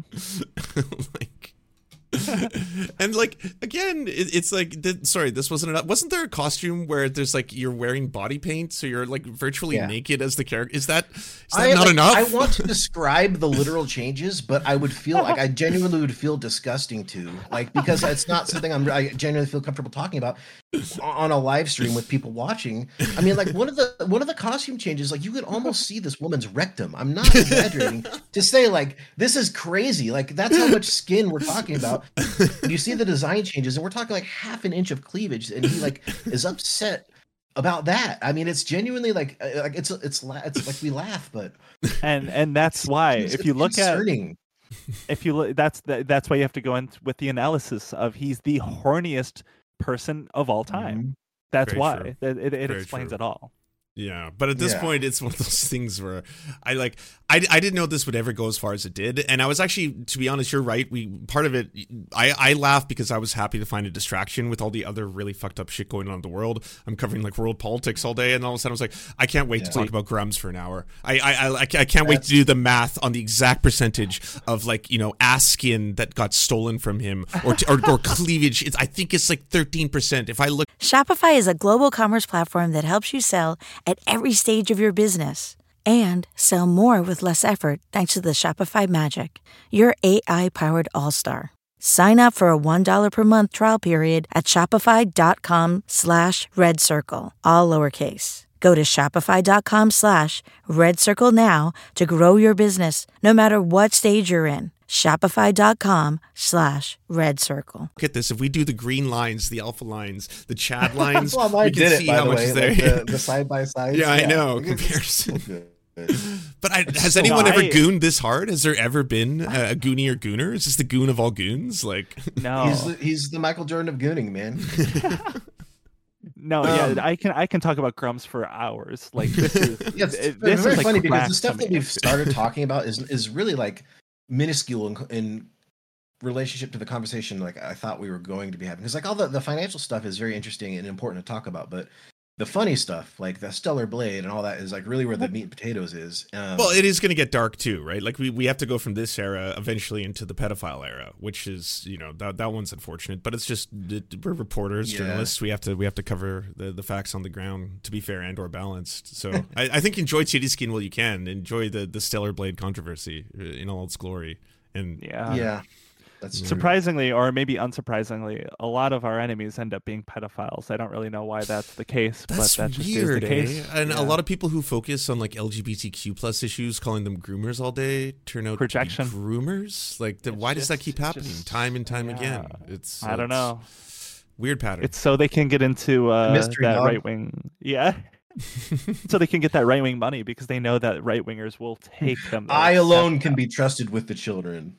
And like again, it's like sorry, this wasn't enough. Wasn't there a costume where there's like you're wearing body paint, so you're like virtually naked as the character? Is that not enough? I want to describe the literal changes, but I would feel like I genuinely would feel disgusting too, like because it's not something I genuinely feel comfortable talking about on a live stream with people watching. I mean, like one of the costume changes, like you could almost see this woman's rectum. I'm not exaggerating to say like this is crazy. Like that's how much skin we're talking about. You see the design changes, and we're talking like half an inch of cleavage, and he like is upset about that. I mean, it's genuinely like it's like we laugh, but and that's why if you look concerning. That's why you have to go in with the analysis of he's the horniest person of all time. Mm-hmm. That's Very why true. It explains it all. Yeah, but at this point, it's one of those things where I didn't know this would ever go as far as it did, and I was actually, to be honest, you're right. Part of it, I laughed because I was happy to find a distraction with all the other really fucked up shit going on in the world. I'm covering like world politics all day, and all of a sudden I was like, I can't wait to talk about Grums for an hour. I can't wait to do the math on the exact percentage of like ass skin that got stolen from him or cleavage. I think it's like 13%. If I look, Shopify is a global commerce platform that helps you sell at every stage of your business and sell more with less effort thanks to the Shopify Magic, your AI-powered all-star. Sign up for a $1 per month trial period at shopify.com/redcircle, all lowercase. Go to shopify.com/redcircle now to grow your business, no matter what stage you're in. Shopify.com/redcircle. Look at this. If we do the green lines, the alpha lines, the Chad lines, well, we can see how much is there. Like the side by side. Yeah, I know. Comparison. But has anyone ever gooned this hard? Has there ever been a goonie or gooner? Is this the goon of all goons? Like, no, he's the Michael Jordan of gooning, man. No, I can talk about Grums for hours. Like this is it's very funny because the stuff that we've started talking about is really like minuscule in relationship to the conversation like I thought we were going to be having. Because like all the financial stuff is very interesting and important to talk about, but the funny stuff, like the Stellar Blade and all that, is like really where the meat and potatoes is. Well, it is going to get dark too, right? Like we have to go from this era eventually into the pedophile era, which is that one's unfortunate. But it's just we're reporters, journalists. We have to cover the facts on the ground to be fair and or balanced. So I think enjoy Titty Skin while you can. Enjoy the Stellar Blade controversy in all its glory. And yeah. That's surprisingly, or maybe unsurprisingly, a lot of our enemies end up being pedophiles. I don't really know why that's the case, but that just weird, is the case. And a lot of people who focus on like LGBTQ plus issues, calling them groomers all day, turn out projection to be groomers. Like, why does that keep happening time and time again? I don't know. Weird pattern. It's so they can get into that right wing. Yeah. So they can get that right-wing money because they know that right-wingers will take them. I alone can be trusted with the children.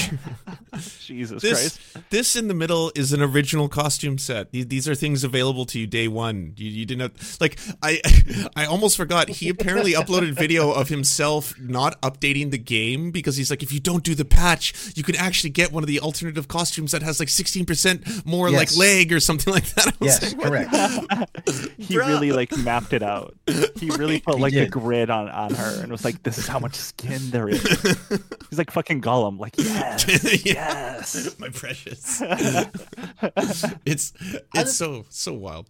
Jesus Christ. This in the middle is an original costume set. These are things available to you day one. You didn't like. I almost forgot. He apparently uploaded video of himself not updating the game because he's like, if you don't do the patch, you can actually get one of the alternative costumes that has like 16% more like leg or something like that. Yes, correct. He really like mapped it out. He really put like a grid on her and was like, this is how much skin there is. He's like fucking Gollum, like, yes, my precious. It's so wild.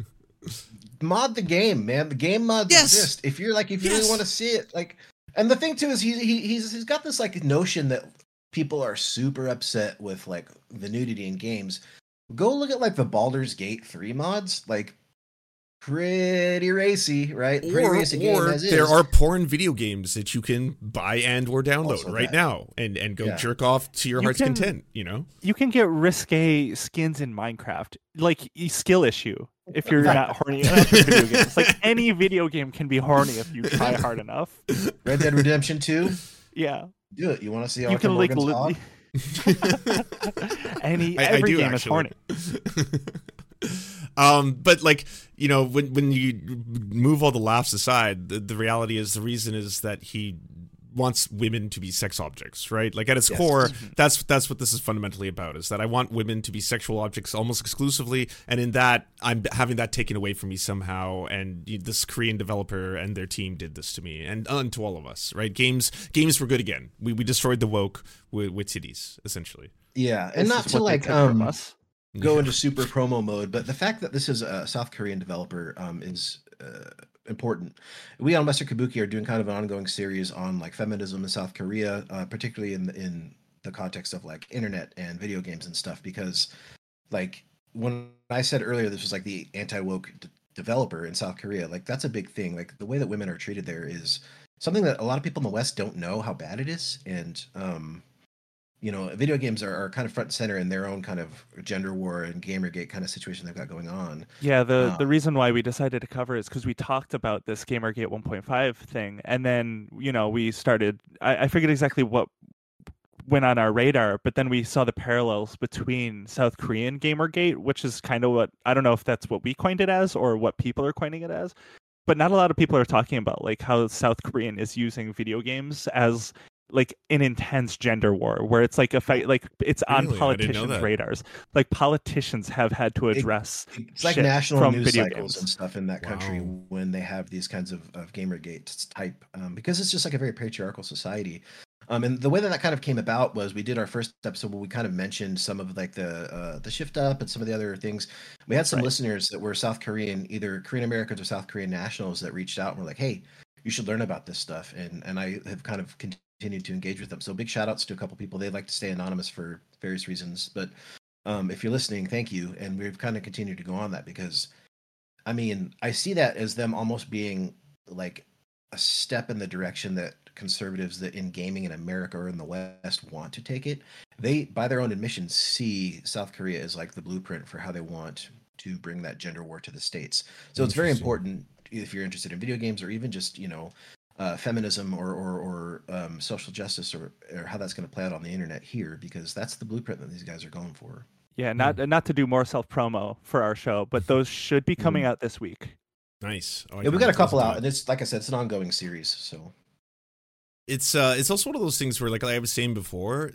Mod the game, man. The game mods exist. If you really want to see it, like, and the thing too is he's got this like notion that people are super upset with like the nudity in games, go look at like the Baldur's Gate 3 mods. Like, pretty racy, right? Pretty racy game as is. There are porn video games that you can buy and or download now and go jerk off to your heart's content, you know? You can get risque skins in Minecraft. Like, skill issue if you're not horny enough for video games. Like, any video game can be horny if you try hard enough. Red Dead Redemption 2? Yeah. Do it. You want to see Arthur Morgan's hog? Every game is horny. But like, you know, when you move all the laughs aside, the reality is, the reason is that he wants women to be sex objects, right? Like, at its core, that's what this is fundamentally about, is that I want women to be sexual objects almost exclusively, and in that, I'm having that taken away from me somehow, and this Korean developer and their team did this to me, and to all of us, right? Games were good again. We destroyed the woke with titties, essentially. Yeah, and not to like go into super promo mode, but the fact that this is a South Korean developer is important. We on Western Kabuki are doing kind of an ongoing series on like feminism in South Korea, particularly in the context of like internet and video games and stuff, because like when I said earlier this was like the anti-woke developer in South Korea, like that's a big thing. Like the way that women are treated there is something that a lot of people in the West don't know how bad it is, and you know, video games are kind of front and center in their own kind of gender war and Gamergate kind of situation they've got going on. Yeah, the reason why we decided to cover it is because we talked about this Gamergate 1.5 thing, and then, you know, we started, I figured exactly what went on our radar, but then we saw the parallels between South Korean Gamergate, which is kind of what, I don't know if that's what we coined it as or what people are coining it as, but not a lot of people are talking about like how South Korean is using video games as like an intense gender war, where it's like a fight, like it's on politicians' radars. Like politicians have had to address it's like national news cycles and stuff in that country when they have these kinds of Gamergate type, because it's just like a very patriarchal society. And the way that kind of came about was we did our first episode where we kind of mentioned some of like the shift up and some of the other things. We had some listeners that were South Korean, either Korean Americans or South Korean nationals, that reached out and were like, "Hey, you should learn about this stuff." And I have kind of continued to engage with them. So big shout outs to a couple people. They'd like to stay anonymous for various reasons, but if you're listening, thank you. And we've kind of continued to go on that because, I mean, I see that as them almost being like a step in the direction that conservatives that in gaming in America or in the West want to take it. They, by their own admission, see South Korea as like the blueprint for how they want to bring that gender war to the States. So it's very important if you're interested in video games or even just, you know, feminism or social justice or how that's going to play out on the internet here, because that's the blueprint that these guys are going for. Yeah, not to do more self promo for our show, but those should be coming out this week. Nice. Yeah, we got a couple out, and it's like I said, it's an ongoing series. So it's also one of those things where, like I was saying before,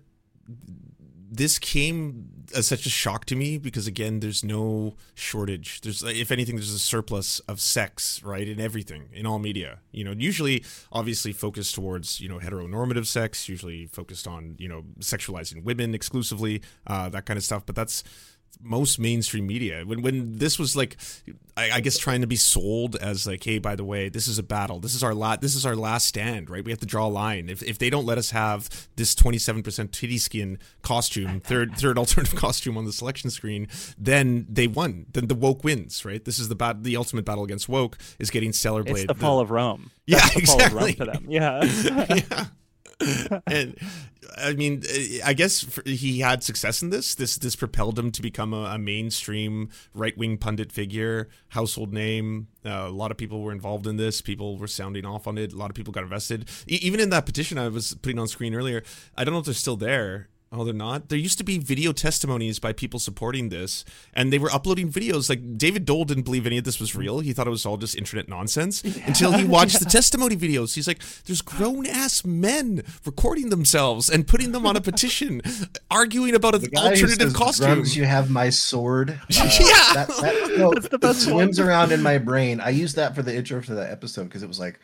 this came as such a shock to me because, again, there's no shortage. There's, if anything, there's a surplus of sex, right, in everything, in all media. You know, usually, obviously, focused towards, you know, heteronormative sex, usually focused on, you know, sexualizing women exclusively, that kind of stuff. But that's most mainstream media. When this was like, I guess trying to be sold as like, hey, by the way, this is a battle. This is our last stand, right? We have to draw a line. If they don't let us have this 27% titty skin costume, third alternative costume on the selection screen, then they won. Then the woke wins, right? This is the ultimate battle against woke is getting Stellar Blade. It's the fall of Rome. That's the fall of Rome to them. Yeah. Yeah. And I mean, I guess he had success in this. This propelled him to become a mainstream right-wing pundit figure, household name. A lot of people were involved in this. People were sounding off on it. A lot of people got invested. Even in that petition I was putting on screen earlier, I don't know if they're still there. Oh, they're not? There used to be video testimonies by people supporting this, and they were uploading videos. Like, David Dole didn't believe any of this was real. He thought it was all just internet nonsense until he watched the testimony videos. He's like, there's grown-ass men recording themselves and putting them on a petition, arguing about an alternative costume. You have my sword. Yeah! That's the best swims around in my brain. I used that for the intro to the episode because it was like...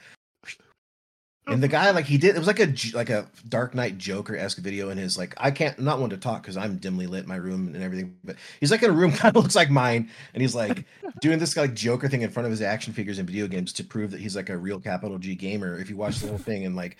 And the guy, like, it was like a Dark Knight Joker-esque video in his, like, I'm not one to talk because I'm dimly lit in my room and everything, but he's like in a room kind of looks like mine, and he's like doing this like Joker thing in front of his action figures in video games to prove that he's like a real capital G gamer. If you watch the whole thing, and like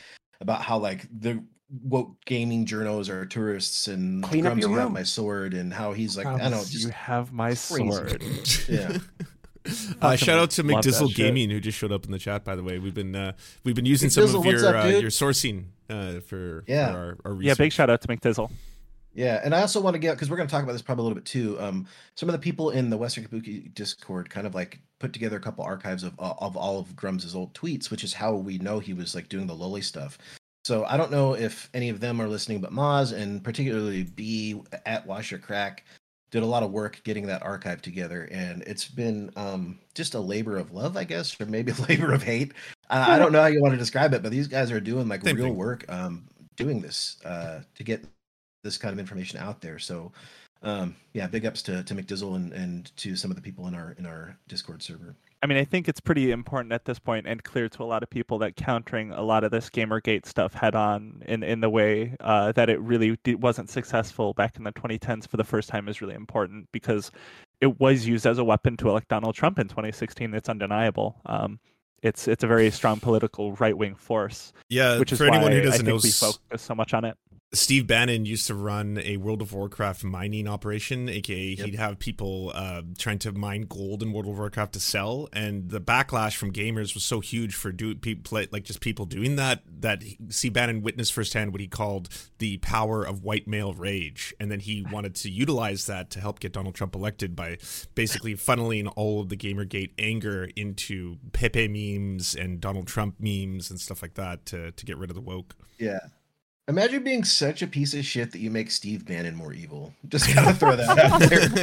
about how like the woke gaming journos are tourists and Clean up Grum's your you have room. my sword, and how he's like, I don't know, just you have my crazy. sword. Yeah. Shout out to Love that McDizzle shit. Gaming who just showed up in the chat. By the way, we've been using McDizzle, some of what's up, dude? your sourcing for our research. Yeah, big shout out to McDizzle. Yeah, and I also want to get, because we're going to talk about this probably a little bit too. Some of the people in the Western Kabuki Discord kind of like put together a couple archives of all of Grum's old tweets, which is how we know he was like doing the lowly stuff. So I don't know if any of them are listening, but Moz and particularly B at Wash Your Crack did a lot of work getting that archive together, and it's been just a labor of love, I guess, or maybe a labor of hate. I don't know how you want to describe it, but these guys are doing like Same real thing. work doing this to get this kind of information out there. So yeah, big ups to McDizzle and to some of the people in our Discord server. I mean, I think it's pretty important at this point and clear to a lot of people that countering a lot of this Gamergate stuff head on in the way that it really wasn't successful back in the 2010s for the first time is really important, because it was used as a weapon to elect Donald Trump in 2016. It's undeniable. It's a very strong political right-wing force. Yeah, which is for anyone why who doesn't I think know, we focus so much on it. Steve Bannon used to run a World of Warcraft mining operation, aka he'd have people trying to mine gold in World of Warcraft to sell, and the backlash from gamers was so huge for people doing that Steve Bannon witnessed firsthand what he called the power of white male rage, and then he wanted to utilize that to help get Donald Trump elected by basically funneling all of the Gamergate anger into Pepe memes and Donald Trump memes and stuff like that to get rid of the woke. Yeah. Imagine being such a piece of shit that you make Steve Bannon more evil. Just gotta throw that out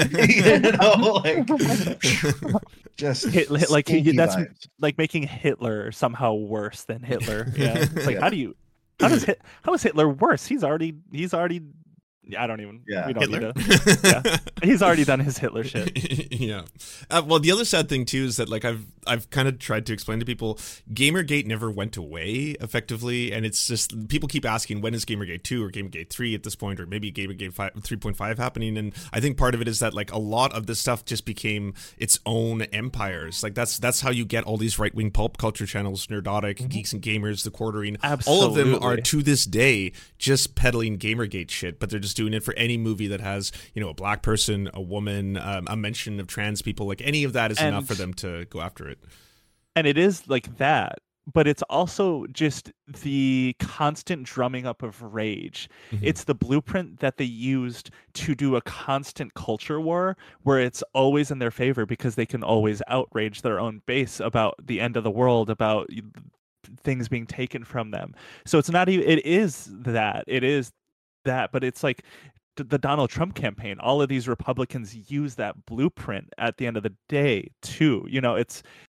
there. You know, like just like that's vibes. like making Hitler somehow worse than Hitler. Yeah, it's like how is Hitler worse? He's already. I don't even. Yeah. We don't Hitler? need to. Yeah, he's already done his Hitler shit. Yeah. Well, the other sad thing too is that like I've kind of tried to explain to people, Gamergate never went away effectively, and it's just people keep asking when is Gamergate 2 or Gamergate 3 at this point, or maybe Gamergate 3.5 happening, and I think part of it is that like a lot of this stuff just became its own empires. Like that's how you get all these right-wing pulp culture channels, Nerdotic, Geeks and Gamers, The Quartering. Absolutely. All of them are to this day just peddling Gamergate shit, but they're just doing it for any movie that has, you know, a black person, a woman, a mention of trans people. Like any of that is enough for them to go after it. And it is like that, but it's also just the constant drumming up of rage. Mm-hmm. It's the blueprint that they used to do a constant culture war where it's always in their favor because they can always outrage their own base about the end of the world, about things being taken from them. So it's not even, it is that, but it's like the Donald Trump campaign. All of these Republicans use that blueprint at the end of the day too. You know,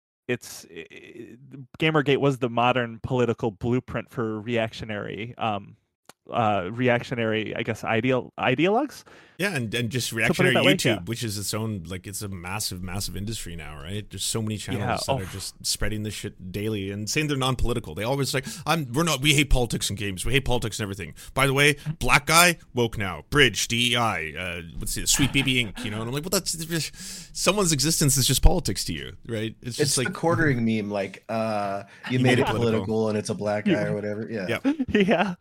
Gamergate was the modern political blueprint for reactionary, I guess, ideologues. Yeah, and just reactionary way, YouTube, yeah. which is its own, like, it's a massive industry now, right? There's so many channels that are just spreading this shit daily and saying they're non-political. They always like, we hate politics and games. We hate politics and everything. By the way, black guy, woke now. Bridge, DEI, Sweet Baby Inc., you know? And I'm like, well, that's just, someone's existence is just politics to you, right? It's just like the Quartering meme, like, you made it political and it's a black guy or whatever. Yeah. Yeah.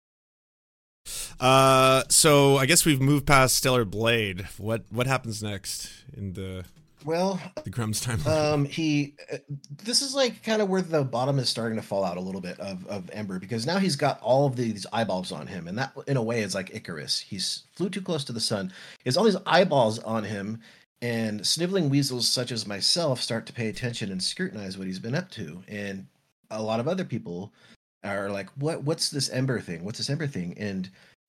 So I guess we've moved past Stellar Blade. What happens next in the Grum's timeline? This is like kind of where the bottom is starting to fall out a little bit of Ember, because now he's got all of these eyeballs on him, and that in a way is like Icarus. He's flew too close to the sun. He has all these eyeballs on him, and sniveling weasels such as myself start to pay attention and scrutinize what he's been up to, and a lot of other people are like, what's this Ember thing? What's this Ember thing? And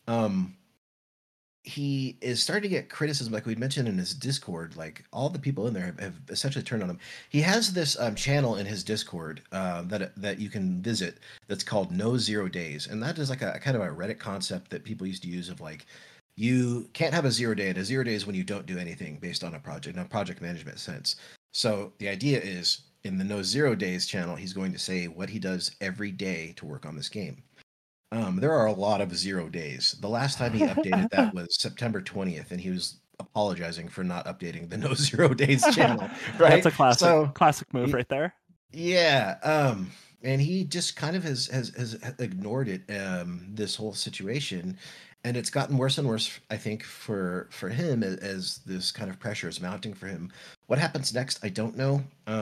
he is starting to get criticism, like we mentioned in his Discord. Like all the people in there have essentially turned on him. He has this channel in his Discord that you can visit that's called No Zero Days, and that is like a kind of a Reddit concept that people used to use of like, you can't have a 0 day. And a 0 day is when you don't do anything based on a project, in a project management sense. So the idea is, in the No Zero Days channel, he's going to say what he does every day to work on this game. There are a lot of 0 days. The last time he updated that was September 20th, and he was apologizing for not updating the No Zero Days channel. Right? That's a classic move right there. Yeah. and he just kind of has ignored it, this whole situation, and it's gotten worse and worse, I think, for him as this kind of pressure is mounting for him. What happens next, I don't know.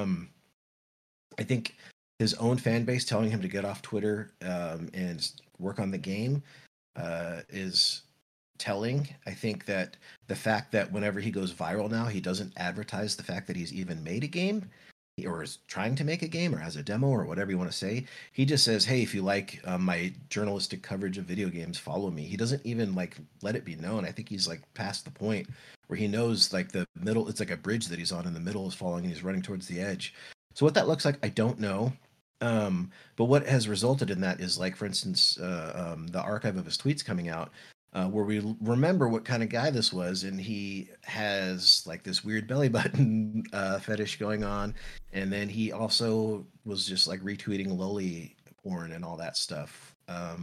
I think his own fan base telling him to get off Twitter and work on the game is telling. I think that the fact that whenever he goes viral now, he doesn't advertise the fact that he's even made a game or is trying to make a game or has a demo or whatever you want to say. He just says, hey, if you like my journalistic coverage of video games, follow me. He doesn't even like let it be known. I think he's like past the point where he knows like the middle, it's like a bridge that he's on and the middle is falling and he's running towards the edge. So what that looks like, I don't know. But what has resulted in that is, like, for instance, the archive of his tweets coming out, where we remember what kind of guy this was, and he has like this weird belly button fetish going on, and then he also was just like retweeting loli porn and all that stuff.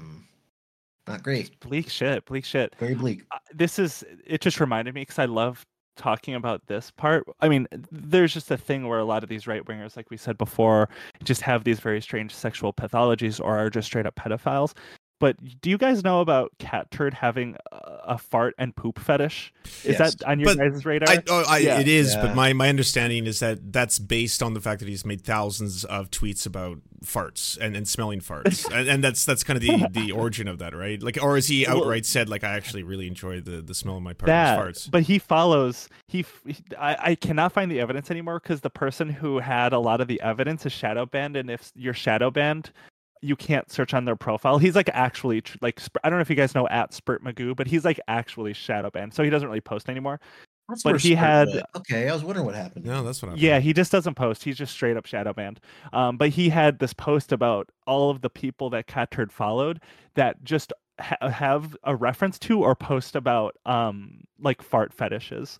Not great. Bleak shit. Very bleak. It just reminded me, because I love talking about this part. I mean, there's just a thing where a lot of these right wingers, like we said before, just have these very strange sexual pathologies or are just straight up pedophiles. But do you guys know about Cat Turd having a fart and poop fetish? Is that on your guys' radar? It is, but my understanding is that that's based on the fact that he's made thousands of tweets about farts and smelling farts, and that's kind of the origin of that, right? Like, or is he outright said, like, I actually really enjoy the smell of my partner's farts? But he follows. I cannot find the evidence anymore because the person who had a lot of the evidence is shadow banned, and if you're shadow banned, you can't search on their profile. He's like actually like, I don't know if you guys know at Spurt Magoo, but he's like actually shadow banned, so he doesn't really post anymore. But he had okay. I was wondering what happened. No, that's what happened. Yeah, he just doesn't post. He's just straight up shadow banned. But he had this post about all of the people that Cat Turd followed that just have a reference to or post about like fart fetishes.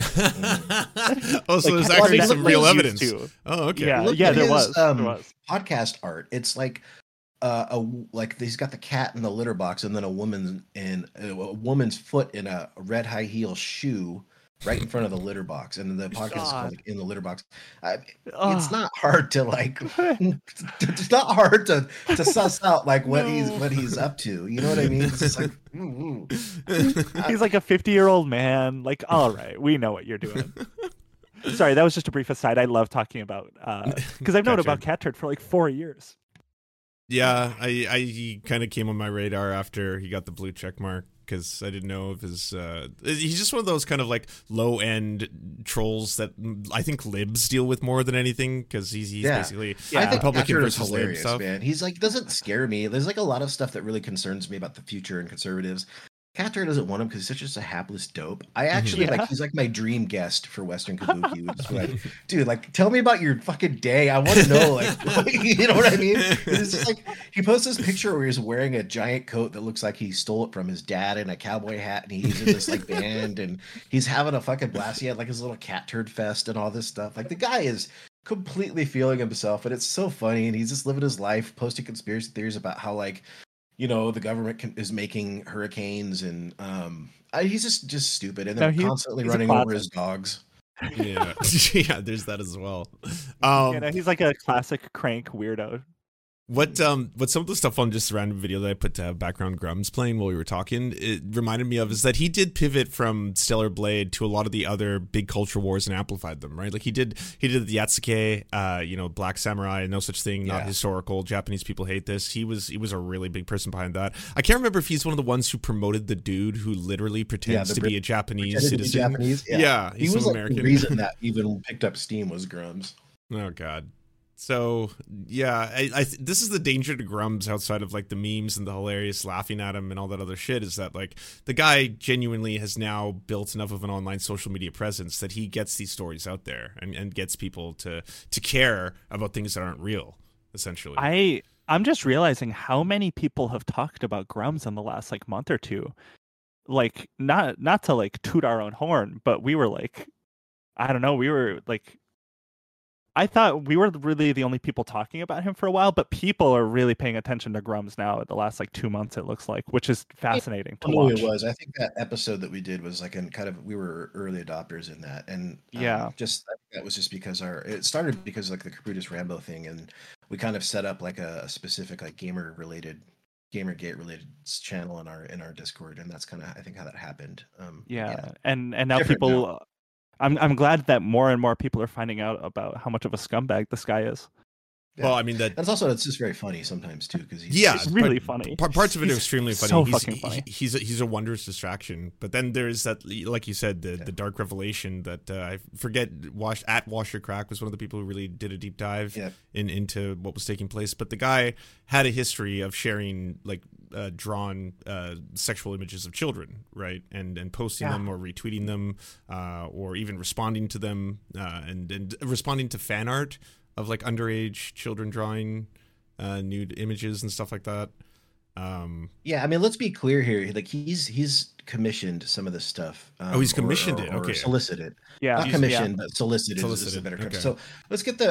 Oh, so there's actually some real evidence. Oh, okay. Yeah, there was. Podcast art. It's like like he's got the cat in the litter box, and then a woman's foot in a red high heel shoe right in front of the litter box, and the podcast is called, like, In the Litter Box. It's not hard to like. It's not hard to suss out like what he's up to. You know what I mean? It's just like he's like a 50-year-old man. Like, all right, we know what you're doing. Sorry, that was just a brief aside. I love talking about because I've known about Cat Turd for like 4 years. Yeah, he kind of came on my radar after he got the blue check mark, because I didn't know if his he's just one of those kind of like low end trolls that I think libs deal with more than anything, because he's basically I think Republican versus hilarious, lib stuff. Man. He's like, doesn't scare me. There's like a lot of stuff that really concerns me about the future and conservatives. Cat Turd doesn't want him because he's such a hapless dope. I actually like, he's like my dream guest for Western Kabuki, which is like, dude, like, tell me about your fucking day. I want to know, like, you know what I mean? It's just like, he posts this picture where he's wearing a giant coat that looks like he stole it from his dad, and a cowboy hat, and he's in this like band, and he's having a fucking blast. He had like his little Cat Turd fest and all this stuff. Like, the guy is completely feeling himself, and it's so funny, and he's just living his life, posting conspiracy theories about how, like, you know, the government is making hurricanes, and he's just stupid, and then constantly running over his dogs. Yeah, there's that as well. He's like a classic crank weirdo. What some of the stuff on just a random video that I put to have background Grums playing while we were talking, it reminded me of is that he did pivot from Stellar Blade to a lot of the other big culture wars and amplified them, right? Like he did the Yatsuke, Black Samurai, No Such Thing, Not Historical, Japanese People Hate This. He was a really big person behind that. I can't remember if he's one of the ones who promoted the dude who literally pretends to be a Japanese citizen. He's he was American. Like, the reason that even picked up steam was Grums. Oh God. So yeah, this is the danger to Grums outside of like the memes and the hilarious laughing at him and all that other shit, is that like the guy genuinely has now built enough of an online social media presence that he gets these stories out there and gets people to care about things that aren't real, essentially. I'm just realizing how many people have talked about Grums in the last like month or two. Like not to like toot our own horn, but we were like, I don't know, we were like, I thought we were really the only people talking about him for a while, but people are really paying attention to Grums now. The last like 2 months, it looks like, which is fascinating to watch. It was. I think that episode that we did was like we were early adopters in that, and just that was just because it started because like the Capritas Rambo thing, and we kind of set up like a specific like Gamergate related channel in our Discord, and that's kind of I think how that happened. And now people. Now. I'm glad that more and more people are finding out about how much of a scumbag this guy is. Yeah. Well, I mean that's just very funny sometimes too, because he's really funny. Parts of it are extremely funny. So fucking funny. He's a wondrous distraction. But then there's that, like you said, the dark revelation that I forget. At Washer Crack was one of the people who really did a deep dive into what was taking place. But the guy had a history of sharing like drawn sexual images of children, right, and posting them or retweeting them, or even responding to them, and responding to fan art of like underage children drawing nude images and stuff like that. I mean, let's be clear here. Like he's commissioned some of this stuff. He's commissioned it. Okay, solicited. Not commissioned, but solicited is a better term. Okay. So let's get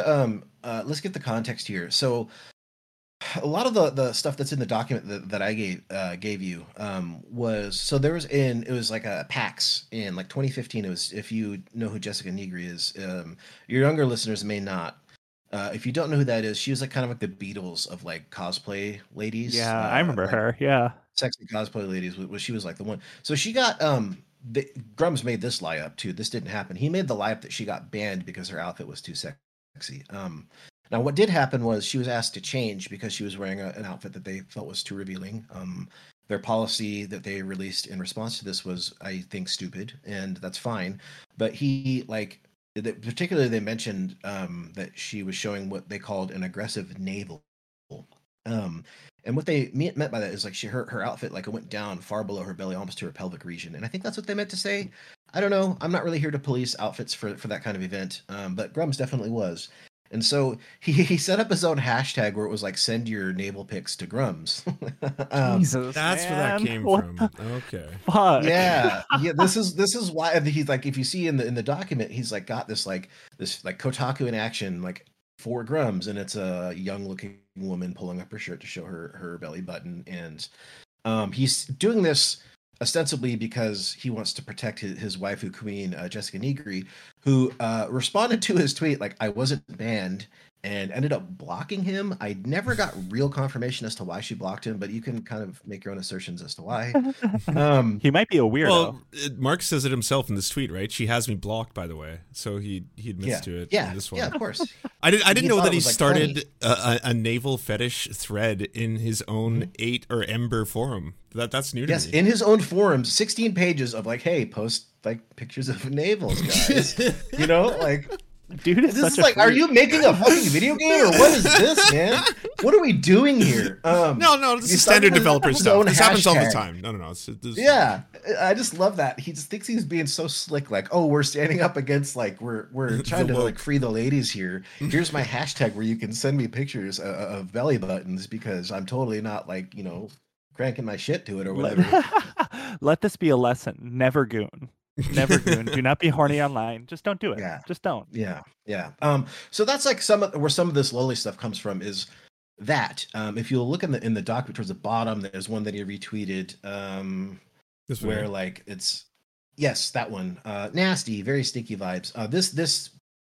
the context here. So a lot of the stuff that's in the document that I gave you was it was like a PAX in like 2015. It was, if you know who Jessica Nigri is, your younger listeners may not. If you don't know who that is, she was like kind of like the Beatles of like cosplay ladies. Yeah, I remember her. Yeah, sexy cosplay ladies. She was like the one. So she got Grums made this lie up too. This didn't happen. He made the lie up that she got banned because her outfit was too sexy. Now what did happen was she was asked to change because she was wearing an outfit that they felt was too revealing. Their policy that they released in response to this was, I think, stupid, and that's fine. But particularly they mentioned that she was showing what they called an aggressive navel, and what they meant by that is like her outfit like it went down far below her belly, almost to her pelvic region, and I think that's what they meant to say. I don't know. I'm not really here to police outfits for that kind of event, but Grums definitely was. And so he set up his own hashtag where it was like, send your navel pics to Grums. Jesus, that's where that came from. Okay. Fuck. Yeah. This is why he's like, if you see in the document, he's like got this Kotaku in action, like for Grums, and it's a young looking woman pulling up her shirt to show her belly button. And he's doing this ostensibly because he wants to protect his waifu queen, Jessica Nigri, who responded to his tweet like, I wasn't banned, and ended up blocking him. I never got real confirmation as to why she blocked him, but you can kind of make your own assertions as to why. He might be a weirdo. Well, Mark says it himself in this tweet, right? She has me blocked, by the way. So he admits to it in this one. Yeah, of course. I didn't know that he started a navel fetish thread in his own 8 or Ember forum. That's new to me. Yes, in his own forums, 16 pages of like, hey, post like pictures of navels, guys. You know, like, dude, this is like, are you making a fucking video game or what is this, man? What are we doing here? No, this is standard developer stuff. This happens all the time. No. Yeah, I just love that. He just thinks he's being so slick. Like, oh, we're standing up against like we're trying to like free the ladies here. Here's my hashtag where you can send me pictures of belly buttons because I'm totally not like cranking my shit to it or whatever. Let this be a lesson. Never goon. Never goon. Do not be horny online. Just don't do it. Yeah. Just don't. Yeah. So that's like where some of this lowly stuff comes from is that if you look in the document towards the bottom, there's one that he retweeted where like it's that one. Nasty, very stinky vibes. This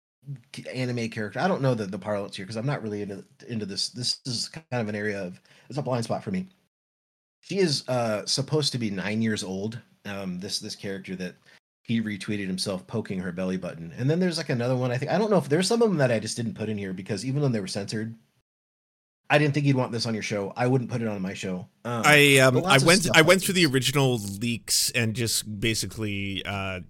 anime character, I don't know the parlance here because I'm not really into this. This is kind of an area of, it's a blind spot for me. She is supposed to be 9 years old. This character that he retweeted himself poking her belly button. And then there's like another one. I don't know if there's some of them that I just didn't put in here because even when they were censored, I didn't think you'd want this on your show. I wouldn't put it on my show. I went through the original leaks and just basically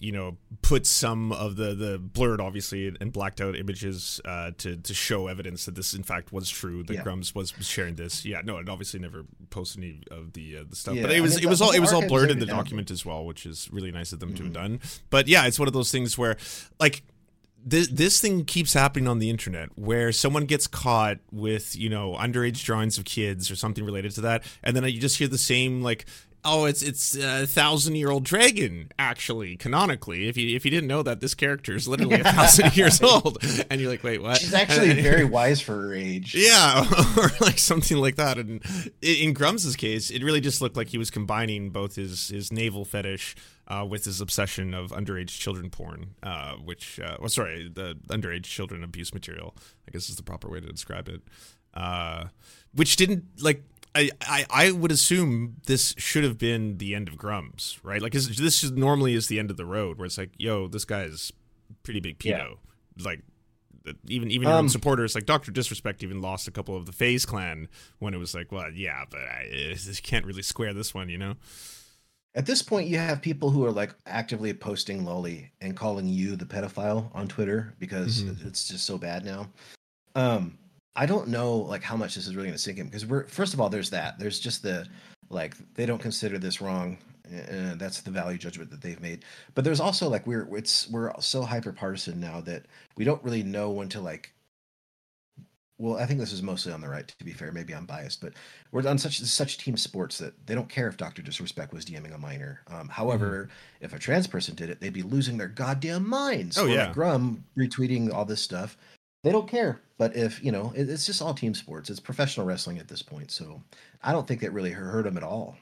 put some of the blurred obviously and blacked out images to show evidence that this in fact was true, that Grums was sharing this. Yeah, no, it obviously never posted any of the stuff. Yeah, but it was all blurred in the document as well, which is really nice of them to have done. But yeah, it's one of those things where like this thing keeps happening on the internet where someone gets caught with, underage drawings of kids or something related to that. And then you just hear the same like oh, it's a 1,000-year-old dragon, actually, canonically. If you didn't know that, this character is literally 1,000 years old. And you're like, wait, what? She's actually very wise for her age. Yeah, or like something like that. And in Grums's case, it really just looked like he was combining both his naval fetish with his obsession of underage children porn, the underage children abuse material, I guess is the proper way to describe it. Which didn't, like, I would assume this should have been the end of Grums, right? Like, this normally is the end of the road, where it's like, yo, this guy is pretty big pedo. Yeah. Like, even your own supporters, like Dr. Disrespect, even lost a couple of the FaZe clan when it was like, well, yeah, but I can't really square this one, you know? At this point, you have people who are like actively posting loli and calling you the pedophile on Twitter because it's just so bad now. I don't know like how much this is really going to sink in, because first of all, there's just the, like, they don't consider this wrong. And that's the value judgment that they've made. But there's also like we're so hyper partisan now that we don't really know when to, like. Well, I think this is mostly on the right, to be fair. Maybe I'm biased, but we're on such team sports that they don't care if Dr. Disrespect was DMing a minor. However, if a trans person did it, they'd be losing their goddamn minds. Oh, yeah. Like Grum retweeting all this stuff. They don't care. But if, you know, it's just all team sports. It's professional wrestling at this point. So I don't think that really hurt them at all,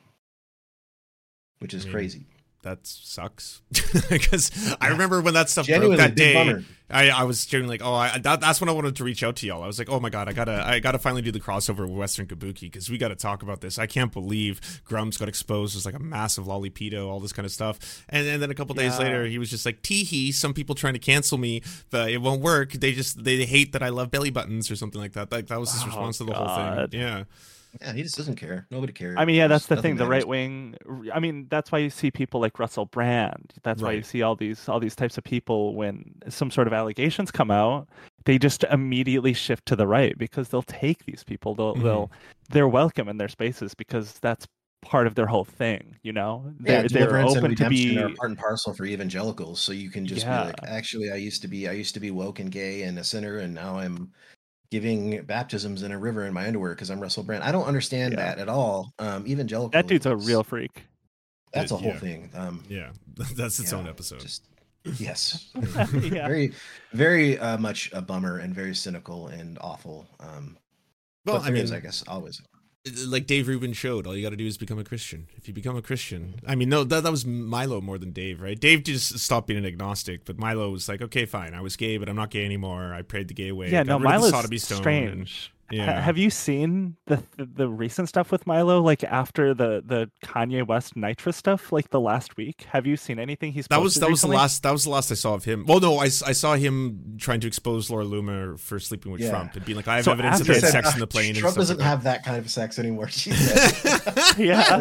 which is crazy. That sucks, because I remember when that stuff broke that day. I was genuinely like, that's when I wanted to reach out to y'all. I was like, oh my god, I gotta finally do the crossover with Western Kabuki, because we got to talk about this. I can't believe Grums got exposed as like a massive lollipedo, all this kind of stuff, and then a couple days later, he was just like, tee-hee, some people trying to cancel me, but it won't work. They hate that I love belly buttons or something like that. Like that was his response to the whole thing. Yeah. Yeah, he just doesn't care. Nobody cares. I mean, yeah, that's the thing. The right wing. I mean, that's why you see people like Russell Brand. That's why you see all these types of people when some sort of allegations come out, they just immediately shift to the right because they'll take these people. They're welcome in their spaces because that's part of their whole thing. You know, they're open to be are part and parcel for evangelicals. So you can just be like, actually, I used to be woke and gay and a sinner, and now I'm giving baptisms in a river in my underwear because I'm Russell Brand. I don't understand that at all. Evangelical. That dude's a real freak. That's a whole thing. That's its own episode. Yes. Very, very much a bummer and very cynical and awful. Well, I mean, I guess always. Like Dave Rubin showed, all you got to do is become a Christian. If you become a Christian, I mean, no, that was Milo more than Dave, right? Dave just stopped being an agnostic, but Milo was like, okay, fine, I was gay, but I'm not gay anymore. I prayed the gay away. Yeah, no, Milo's strange. Yeah. Have you seen the recent stuff with Milo? Like after the Kanye West Nitra stuff, like the last week. Have you seen anything he's posted that was the last I saw of him. Well, no, I saw him trying to expose Laura Loomer for sleeping with Trump and being like, I have evidence that they had sex in the plane. Trump and doesn't have that kind of sex anymore. She said. Yeah.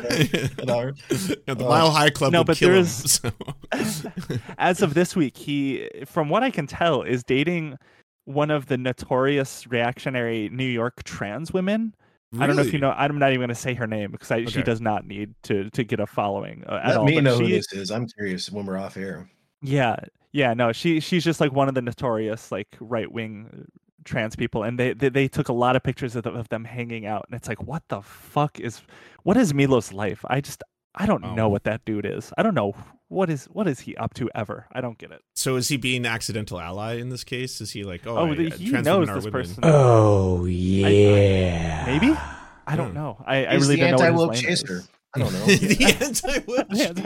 The Mile High Club would kill him. So. As of this week, he, from what I can tell, is dating one of the notorious reactionary New York trans women. Really? I don't know if you know. I'm not even going to say her name because she does not need to get a following at all. Let me know who this is. I'm curious when we're off air. Yeah. No, she's just like one of the notorious like right wing trans people, and they took a lot of pictures of them hanging out, and it's like, what is Milo's life? I don't know what that dude is. I don't know what is he up to ever. I don't get it. So is he being an accidental ally in this case? Is he like, he knows this person? Oh yeah, maybe. I don't know. I really don't know what his lane is. I don't know. The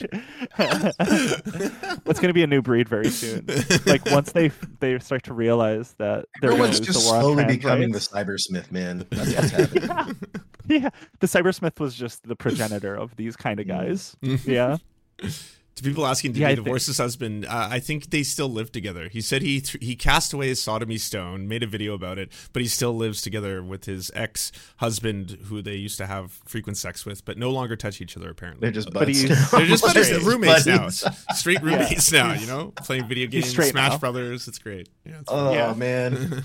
anti-woke. It's going to be a new breed very soon. Like once they start to realize that they're going to just slowly becoming the Cybersmith, man. That's what's happening. Yeah, the Cybersmith was just the progenitor of these kind of guys. Yeah. To people asking, did he divorce his husband? I think they still live together. He said he cast away his sodomy stone, made a video about it, but he still lives together with his ex-husband, who they used to have frequent sex with, but no longer touch each other, apparently. They're just buds. They're just roommates now. Straight roommates now, you know? Playing video games, Smash Brothers. It's great. Yeah, man.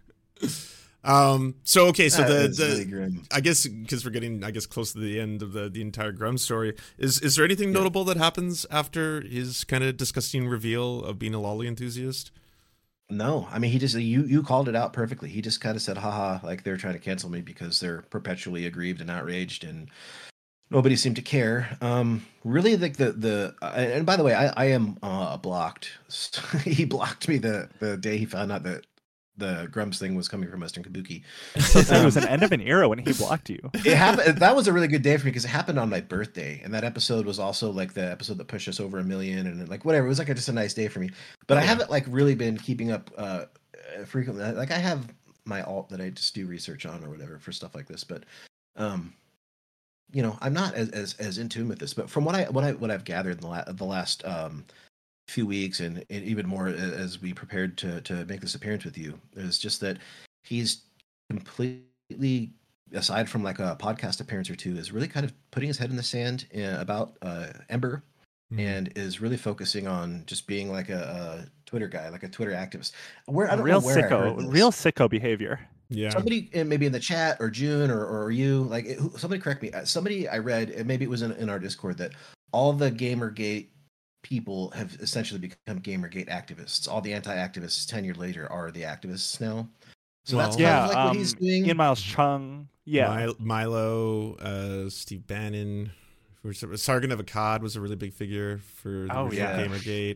So the really grim. I guess because we're getting close to the end of the entire Grum story, is there anything notable that happens after his kind of disgusting reveal of being a lolly enthusiast? No, I mean, he just you called it out perfectly. He just kind of said, haha, like they're trying to cancel me because they're perpetually aggrieved and outraged, and nobody seemed to care. Really, like and by the way, I am blocked. He blocked me the day he found out that the Grumps thing was coming from Western Kabuki. So it was an end of an era when he blocked you. It happened. That was a really good day for me because it happened on my birthday, and that episode was also like the episode that pushed us over 1 million, and like whatever. It was like just a nice day for me. But I haven't like really been keeping up frequently. Like I have my alt that I just do research on or whatever for stuff like this, but you know, I'm not as in tune with this. But from what I've gathered in the last few weeks and even more as we prepared to make this appearance with you, is just that he's completely, aside from like a podcast appearance or two, is really kind of putting his head in the sand about Ember, and is really focusing on just being like a Twitter guy, like a Twitter activist. I don't know where I heard this. Real sicko behavior. Yeah. Somebody maybe in the chat or June or you, like somebody correct me. Somebody I read, and maybe it was in our Discord, that all the Gamergate people have essentially become Gamergate activists. All the anti-activists 10 years later are the activists now. So that's kind of like what he's doing. Ian Miles Chung, Milo, Steve Bannon, Sargon of Akkad was a really big figure for the Gamergate.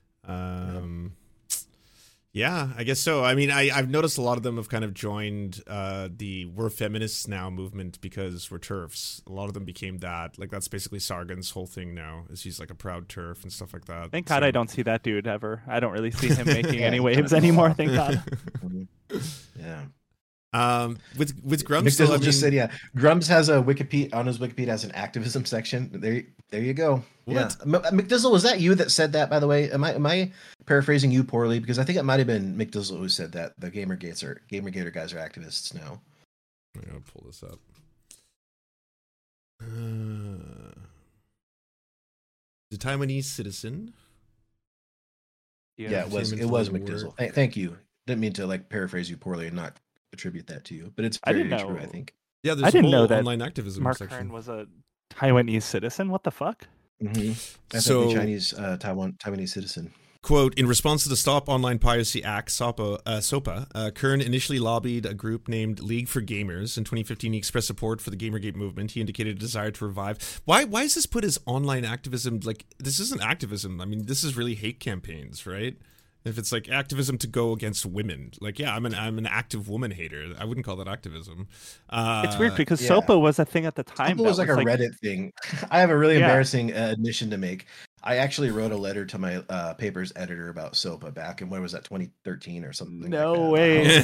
Yeah, I guess so. I mean, I've noticed a lot of them have kind of joined the "we're feminists now" movement because we're TERFs. A lot of them became that. Like that's basically Sargon's whole thing now, is he's like a proud TERF and stuff like that. Thank God I don't see that dude ever. I don't really see him making any waves anymore. Thank God. Yeah. With Grumps, just said, Grumps has a Wikipedia on his Wikipedia has an activism section. There you go. What? Yeah. McDizzle, was that you that said that, by the way? Am I paraphrasing you poorly? Because I think it might have been McDizzle who said that the Gamergator guys are activists now. I'm gonna pull this up. The Taiwanese citizen. Yeah, it was McDizzle. Thank you. Didn't mean to like paraphrase you poorly and not attribute that to you, but it's very true, I think. Yeah, there's a whole online activism Mark section. Kern was a Taiwanese citizen. What the fuck? Mm-hmm. So Chinese Taiwanese citizen. Quote, in response to the Stop Online Piracy Act, SOPA, Kern initially lobbied a group named League for Gamers. In 2015, he expressed support for the Gamergate movement. He indicated a desire to revive. Why is this put as online activism? Like, this isn't activism. I mean, this is really hate campaigns, right? If it's like activism to go against women, like, yeah, I'm an active woman hater. I wouldn't call that activism. It's weird because SOPA was a thing at the time. SOPA was like a Reddit thing. I have a really embarrassing admission to make. I actually wrote a letter to my paper's editor about SOPA back in, when was that, 2013 or something? No way.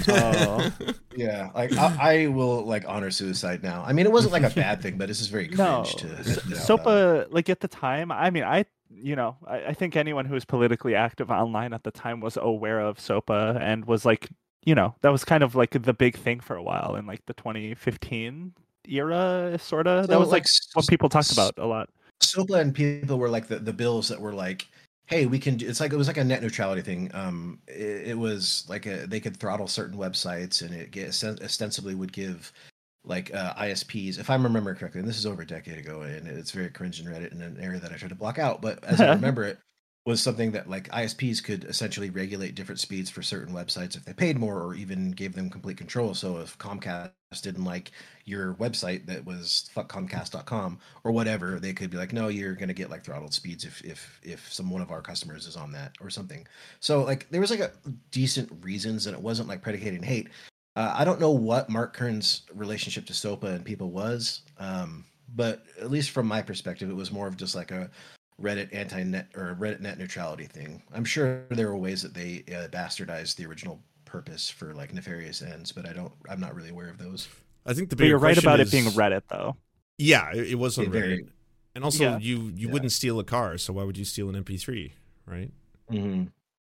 Yeah, like I will like honor suicide now. I mean, it wasn't like a bad thing, but this is very cringe to SOPA. Like at the time, I mean, I think anyone who was politically active online at the time was aware of SOPA and was like, that was kind of like the big thing for a while in like the 2015 era, sort of. So that was like what people talked about a lot. SOPA and people were like the bills that were like, hey, we can do, it was like a net neutrality thing. It was like they could throttle certain websites, and it ostensibly would give like ISPs, if I remember correctly, and this is over a decade ago, and it's very cringe in Reddit in an area that I tried to block out, but as I remember it, was something that like ISPs could essentially regulate different speeds for certain websites if they paid more, or even gave them complete control. So if Comcast didn't like your website that was fuckcomcast.com or whatever, they could be like, no, you're going to get like throttled speeds if one of our customers is on that or something. So like there was like a decent reasons, and it wasn't like predicated in hate. I don't know what Mark Kern's relationship to SOPA and people was, but at least from my perspective, it was more of just like a Reddit anti-net or Reddit net neutrality thing. I'm sure there were ways that they bastardized the original purpose for like nefarious ends, but I'm not really aware of those. I think the bigger you're right about it being Reddit, though. Yeah, it was on Reddit, and also you wouldn't steal a car, so why would you steal an MP3, right? Mm-hmm.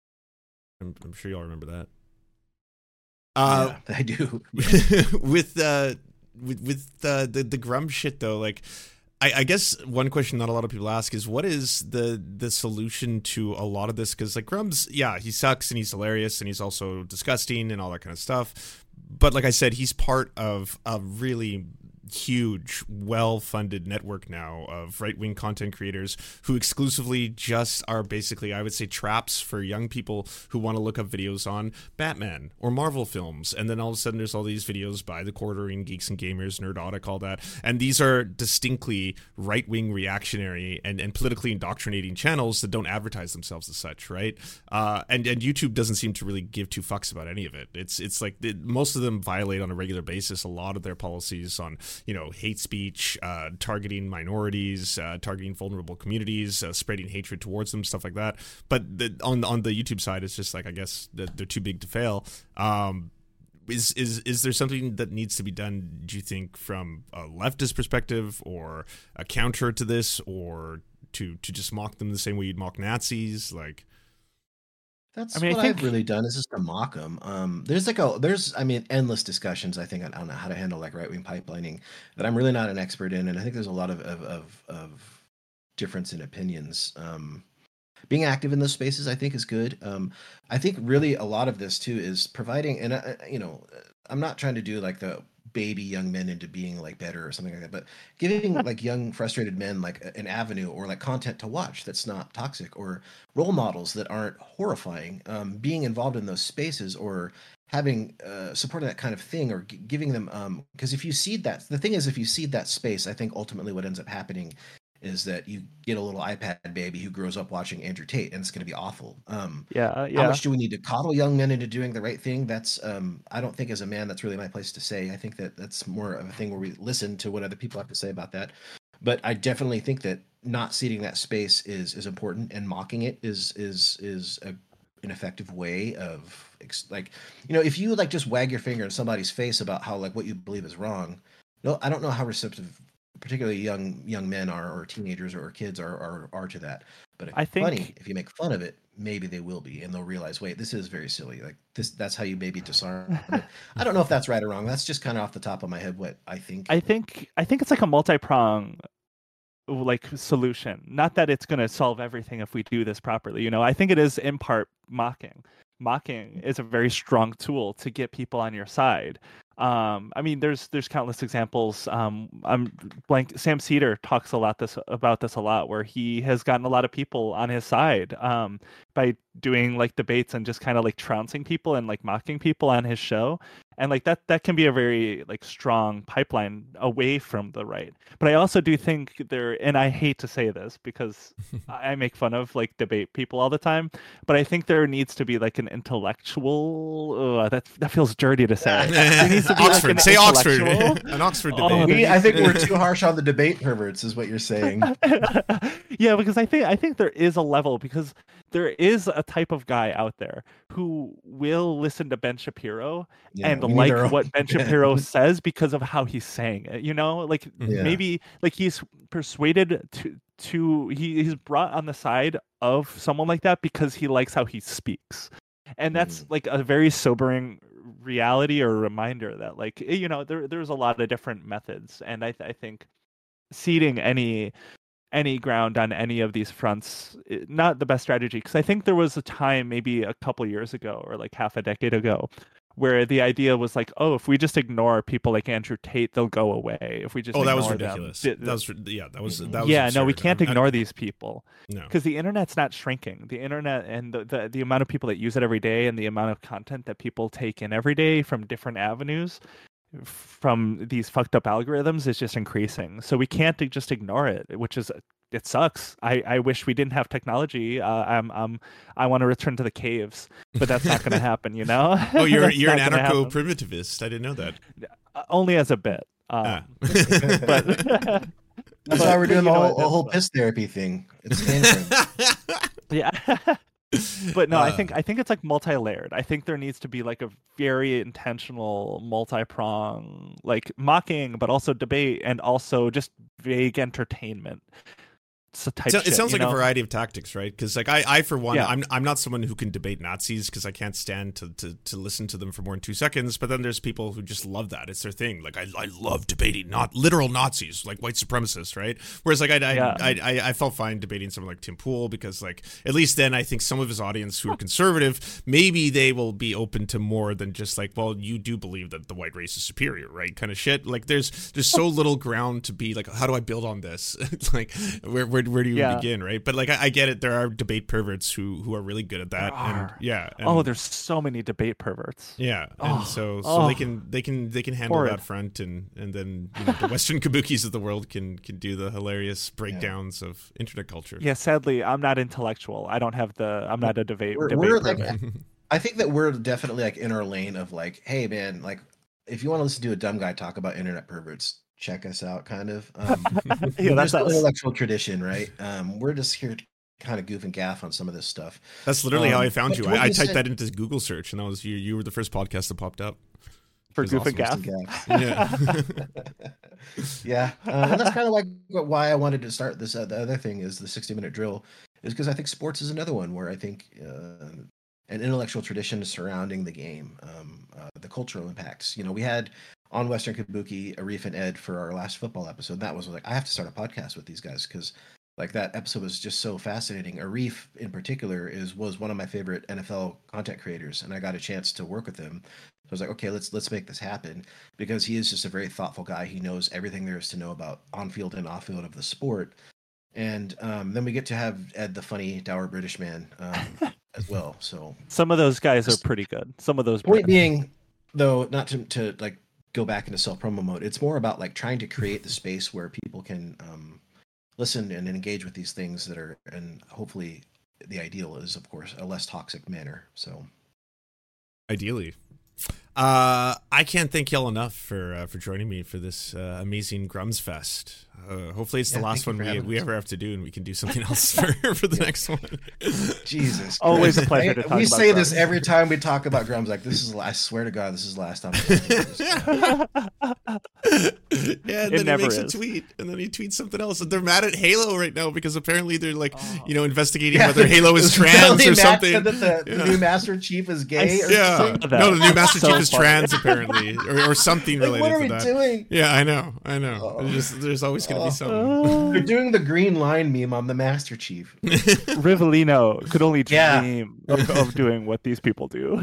I'm sure y'all remember that. I do. with the Grum shit though, like I guess one question not a lot of people ask is, what is the solution to a lot of this? Because like Grumps, yeah, he sucks and he's hilarious and he's also disgusting and all that kind of stuff. But like I said, he's part of a really huge, well-funded network now of right-wing content creators who exclusively just are basically, I would say, traps for young people who want to look up videos on Batman or Marvel films. And then all of a sudden there's all these videos by The Quartering, Geeks and Gamers, Nerdotic, all that. And these are distinctly right-wing reactionary and politically indoctrinating channels that don't advertise themselves as such, right? And YouTube doesn't seem to really give two fucks about any of it. It's like most of them violate on a regular basis a lot of their policies on, hate speech, targeting minorities, targeting vulnerable communities, spreading hatred towards them, stuff like that. But on the YouTube side, it's just like, I guess that they're too big to fail. Is there something that needs to be done, do you think, from a leftist perspective, or a counter to this, or to just mock them the same way you'd mock Nazis? Like, that's what I've really done, is just to mock them. There's endless discussions, I think, on how to handle like right-wing pipelining that I'm really not an expert in, and I think there's a lot of difference in opinions. Being active in those spaces, I think, is good. I think really a lot of this too is providing, and I'm not trying to do like the baby young men into being like better or something like that, but giving like young frustrated men like an avenue or like content to watch that's not toxic, or role models that aren't horrifying, being involved in those spaces, or having supporting that kind of thing, or giving them, because if you seed that, the thing is, if you seed that space, I think ultimately what ends up happening is that you get a little iPad baby who grows up watching Andrew Tate, and it's going to be awful. How much do we need to coddle young men into doing the right thing? That's I don't think, as a man, that's really my place to say. I think that that's more of a thing where we listen to what other people have to say about that. But I definitely think that not seeding that space is important, and mocking it is an effective way of, like, if you like just wag your finger in somebody's face about how like what you believe is wrong. No, I don't know how receptive particularly young men are, or teenagers or kids are to that. But if you make fun of it, maybe they will be, and they'll realize, wait, this is very silly. Like this, that's how you maybe disarm it. I don't know if that's right or wrong. That's just kind of off the top of my head what I think. I think it's like a multi-prong like solution. Not that it's going to solve everything if we do this properly. I think it is in part mocking. Mocking is a very strong tool to get people on your side. There's countless examples. Sam Cedar talks about this a lot, where he has gotten a lot of people on his side by doing like debates and just kind of like trouncing people and like mocking people on his show. And like that can be a very like strong pipeline away from the right. But I also do think and I hate to say this because I make fun of like debate people all the time, but I think there needs to be like an intellectual, that feels dirty to say. There needs to be Oxford, say Oxford, an Oxford debate. I think we're too harsh on the debate perverts, is what you're saying. Yeah, because I think there is a level, because there is a type of guy out there who will listen to Ben Shapiro and like what Ben Shapiro says because of how he's saying it. Maybe like he's persuaded he's brought on the side of someone like that because he likes how he speaks. And that's like a very sobering reality, or reminder that like, there's a lot of different methods. And I think seeding any ground on any of these fronts, not the best strategy. Because I think there was a time, maybe a couple years ago or like half a decade ago, where the idea was like, oh, if we just ignore people like Andrew Tate, they'll go away. If we just that was ridiculous. That was absurd. No, we can't ignore these people. No, because the internet's not shrinking. The internet and the amount of people that use it every day, and the amount of content that people take in every day from different avenues, from these fucked up algorithms, is just increasing. So we can't just ignore it, it sucks. I wish we didn't have technology. I want to return to the caves, but that's not going to happen, Oh, you're an anarcho-primitivist. I didn't know that. Only as a bit. But that's why we're doing the whole piss therapy thing. It's dangerous. Yeah. But no, I think it's like multi-layered. I think there needs to be like a very intentional multi-prong, like mocking, but also debate, and also just vague entertainment. type it shit, sounds like know? a variety of tactics, right? Because like I for one, Yeah. I'm not someone who can debate Nazis because I can't stand to listen to them for more than 2 seconds. But then there's people who just love that; it's their thing. Like I love debating not literal Nazis, like white supremacists, right? Whereas like I felt fine debating someone like Tim Pool because like at least then I think some of his audience who are conservative, maybe they will be open to more than just like, well, you do believe that the white race is superior, right? Kind of shit. Like there's so little ground to be like, how do I build on this? Like where do you begin, right? But like I get it. There are debate perverts who are really good at that. And there's so many debate perverts. Yeah, and so they can handle that front, and then the Western kabukis of the world can do the hilarious breakdowns of internet culture. Yeah, sadly, I'm not intellectual. I'm not a debate we're pervert. like, I think that we're definitely like in our lane of like, hey man, like if you want to listen to a dumb guy talk about internet perverts, check us out, kind of. That's an intellectual tradition, right? We're just here to kind of goof and gaff on some of this stuff. That's literally how I found you. I typed that into Google search, and that was you. You were the first podcast that popped up for goof and gaff. Yeah, yeah, and that's kind of like why I wanted to start this. The other thing is the 60-minute drill, is because I think sports is another one where I think an intellectual tradition surrounding the game, the cultural impacts. We had on Western Kabuki, Arif and Ed for our last football episode. That was like, I have to start a podcast with these guys because like that episode was just so fascinating. Arif in particular was one of my favorite NFL content creators, and I got a chance to work with him. So I was like, okay, let's make this happen, because he is just a very thoughtful guy. He knows everything there is to know about on-field and off-field of the sport. And then we get to have Ed, the funny, dour British man, as well. So some of those guys are pretty good. Some of those point being, though, not to like go back into self-promo mode. It's more about like trying to create the space where people can listen and engage with these things that are, and hopefully the ideal is, of course, a less toxic manner. So ideally. I can't thank y'all enough for joining me for this amazing Grums Fest. Hopefully it's the last one we ever have to do, and we can do something else for the next one. Jesus, always a pleasure to talk about. We say this every time we talk about Grums. Like, I swear to God, this is the last time. Yeah, and then he makes a tweet, and then he tweets something else, and they're mad at Halo right now because apparently they're like, investigating whether Halo is trans or something. That the new Master Chief is gay. Something? No, the new Master Chief is trans apparently, or something related to that. What are we doing? Yeah, I know. There's always going to be something. They're doing the green line meme on the Master Chief. Rivellino could only dream of doing what these people do.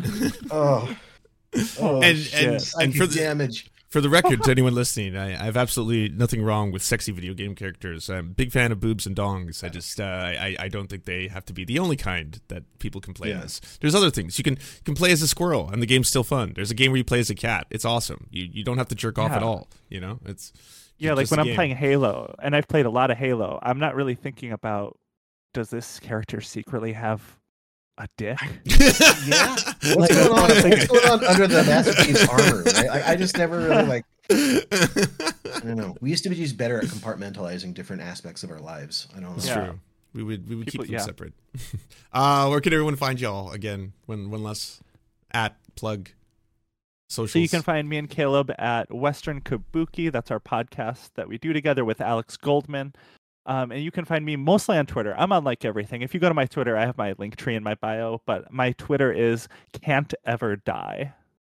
And for the damage. For the record, to anyone listening, I have absolutely nothing wrong with sexy video game characters. I'm a big fan of boobs and dongs. I just I don't think they have to be the only kind that people can play as. There's other things. You can play as a squirrel, and the game's still fun. There's a game where you play as a cat. It's awesome. You don't have to jerk off at all. It's like when I'm playing Halo, and I've played a lot of Halo, I'm not really thinking about, does this character secretly have a dick? Yeah. What's going on under the Master Chief's armor? Right? I just never really I don't know. We used to be just better at compartmentalizing different aspects of our lives. I don't know. That's true. We would keep them separate. Where can everyone find y'all again? One less plug socials. So you can find me and Caleb at Western Kabuki. That's our podcast that we do together with Alex Goldman. And you can find me mostly on Twitter. I'm on like everything. If you go to my Twitter, I have my link tree in my bio, but my Twitter is Can't Ever Die.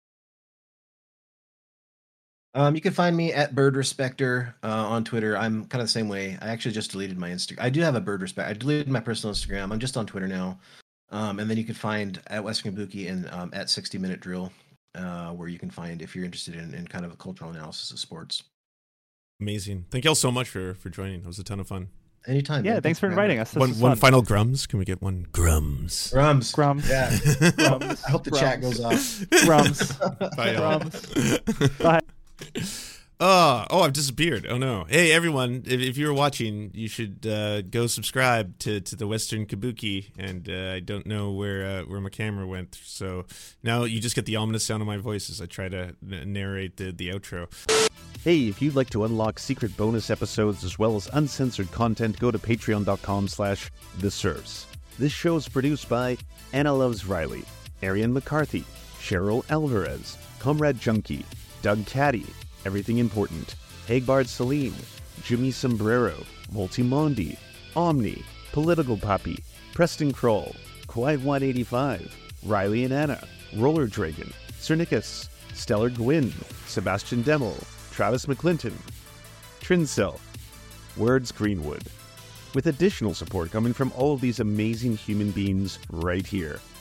You can find me at Bird Respecter on Twitter. I'm kind of the same way. I actually just deleted my Instagram. I do have a Bird Respect. I deleted my personal Instagram. I'm just on Twitter now. And then you can find at Western Kabuki and at 60-Minute Drill, where you can find if you're interested in kind of a cultural analysis of sports. Amazing. Thank y'all so much for joining. It was a ton of fun. Anytime. Yeah, thanks for inviting us. One final Grums. Can we get one Grums? Grums. Yeah. Grums. I hope the chat goes off. Grums. Bye, y'all. Grums. Bye. I've disappeared. Oh no. Hey everyone, if you were watching, you should go subscribe to the Western Kabuki, and I don't know where my camera went, so now you just get the ominous sound of my voice as I try to narrate the outro. Hey, if you'd like to unlock secret bonus episodes as well as uncensored content, go to patreon.com/theserfs. This show is produced by Anna Loves Riley, Arian McCarthy, Cheryl Alvarez, Comrade Junkie, Doug Caddy, Everything Important, Hagbard Celine, Jimmy Sombrero, Multimondi, Omni, Political Puppy, Preston Kroll, Quiet185, Riley and Anna, Roller Dragon, Cernicus, Stellar Gwyn, Sebastian Demel, Travis McClinton, Trincell, Words Greenwood, with additional support coming from all of these amazing human beings right here.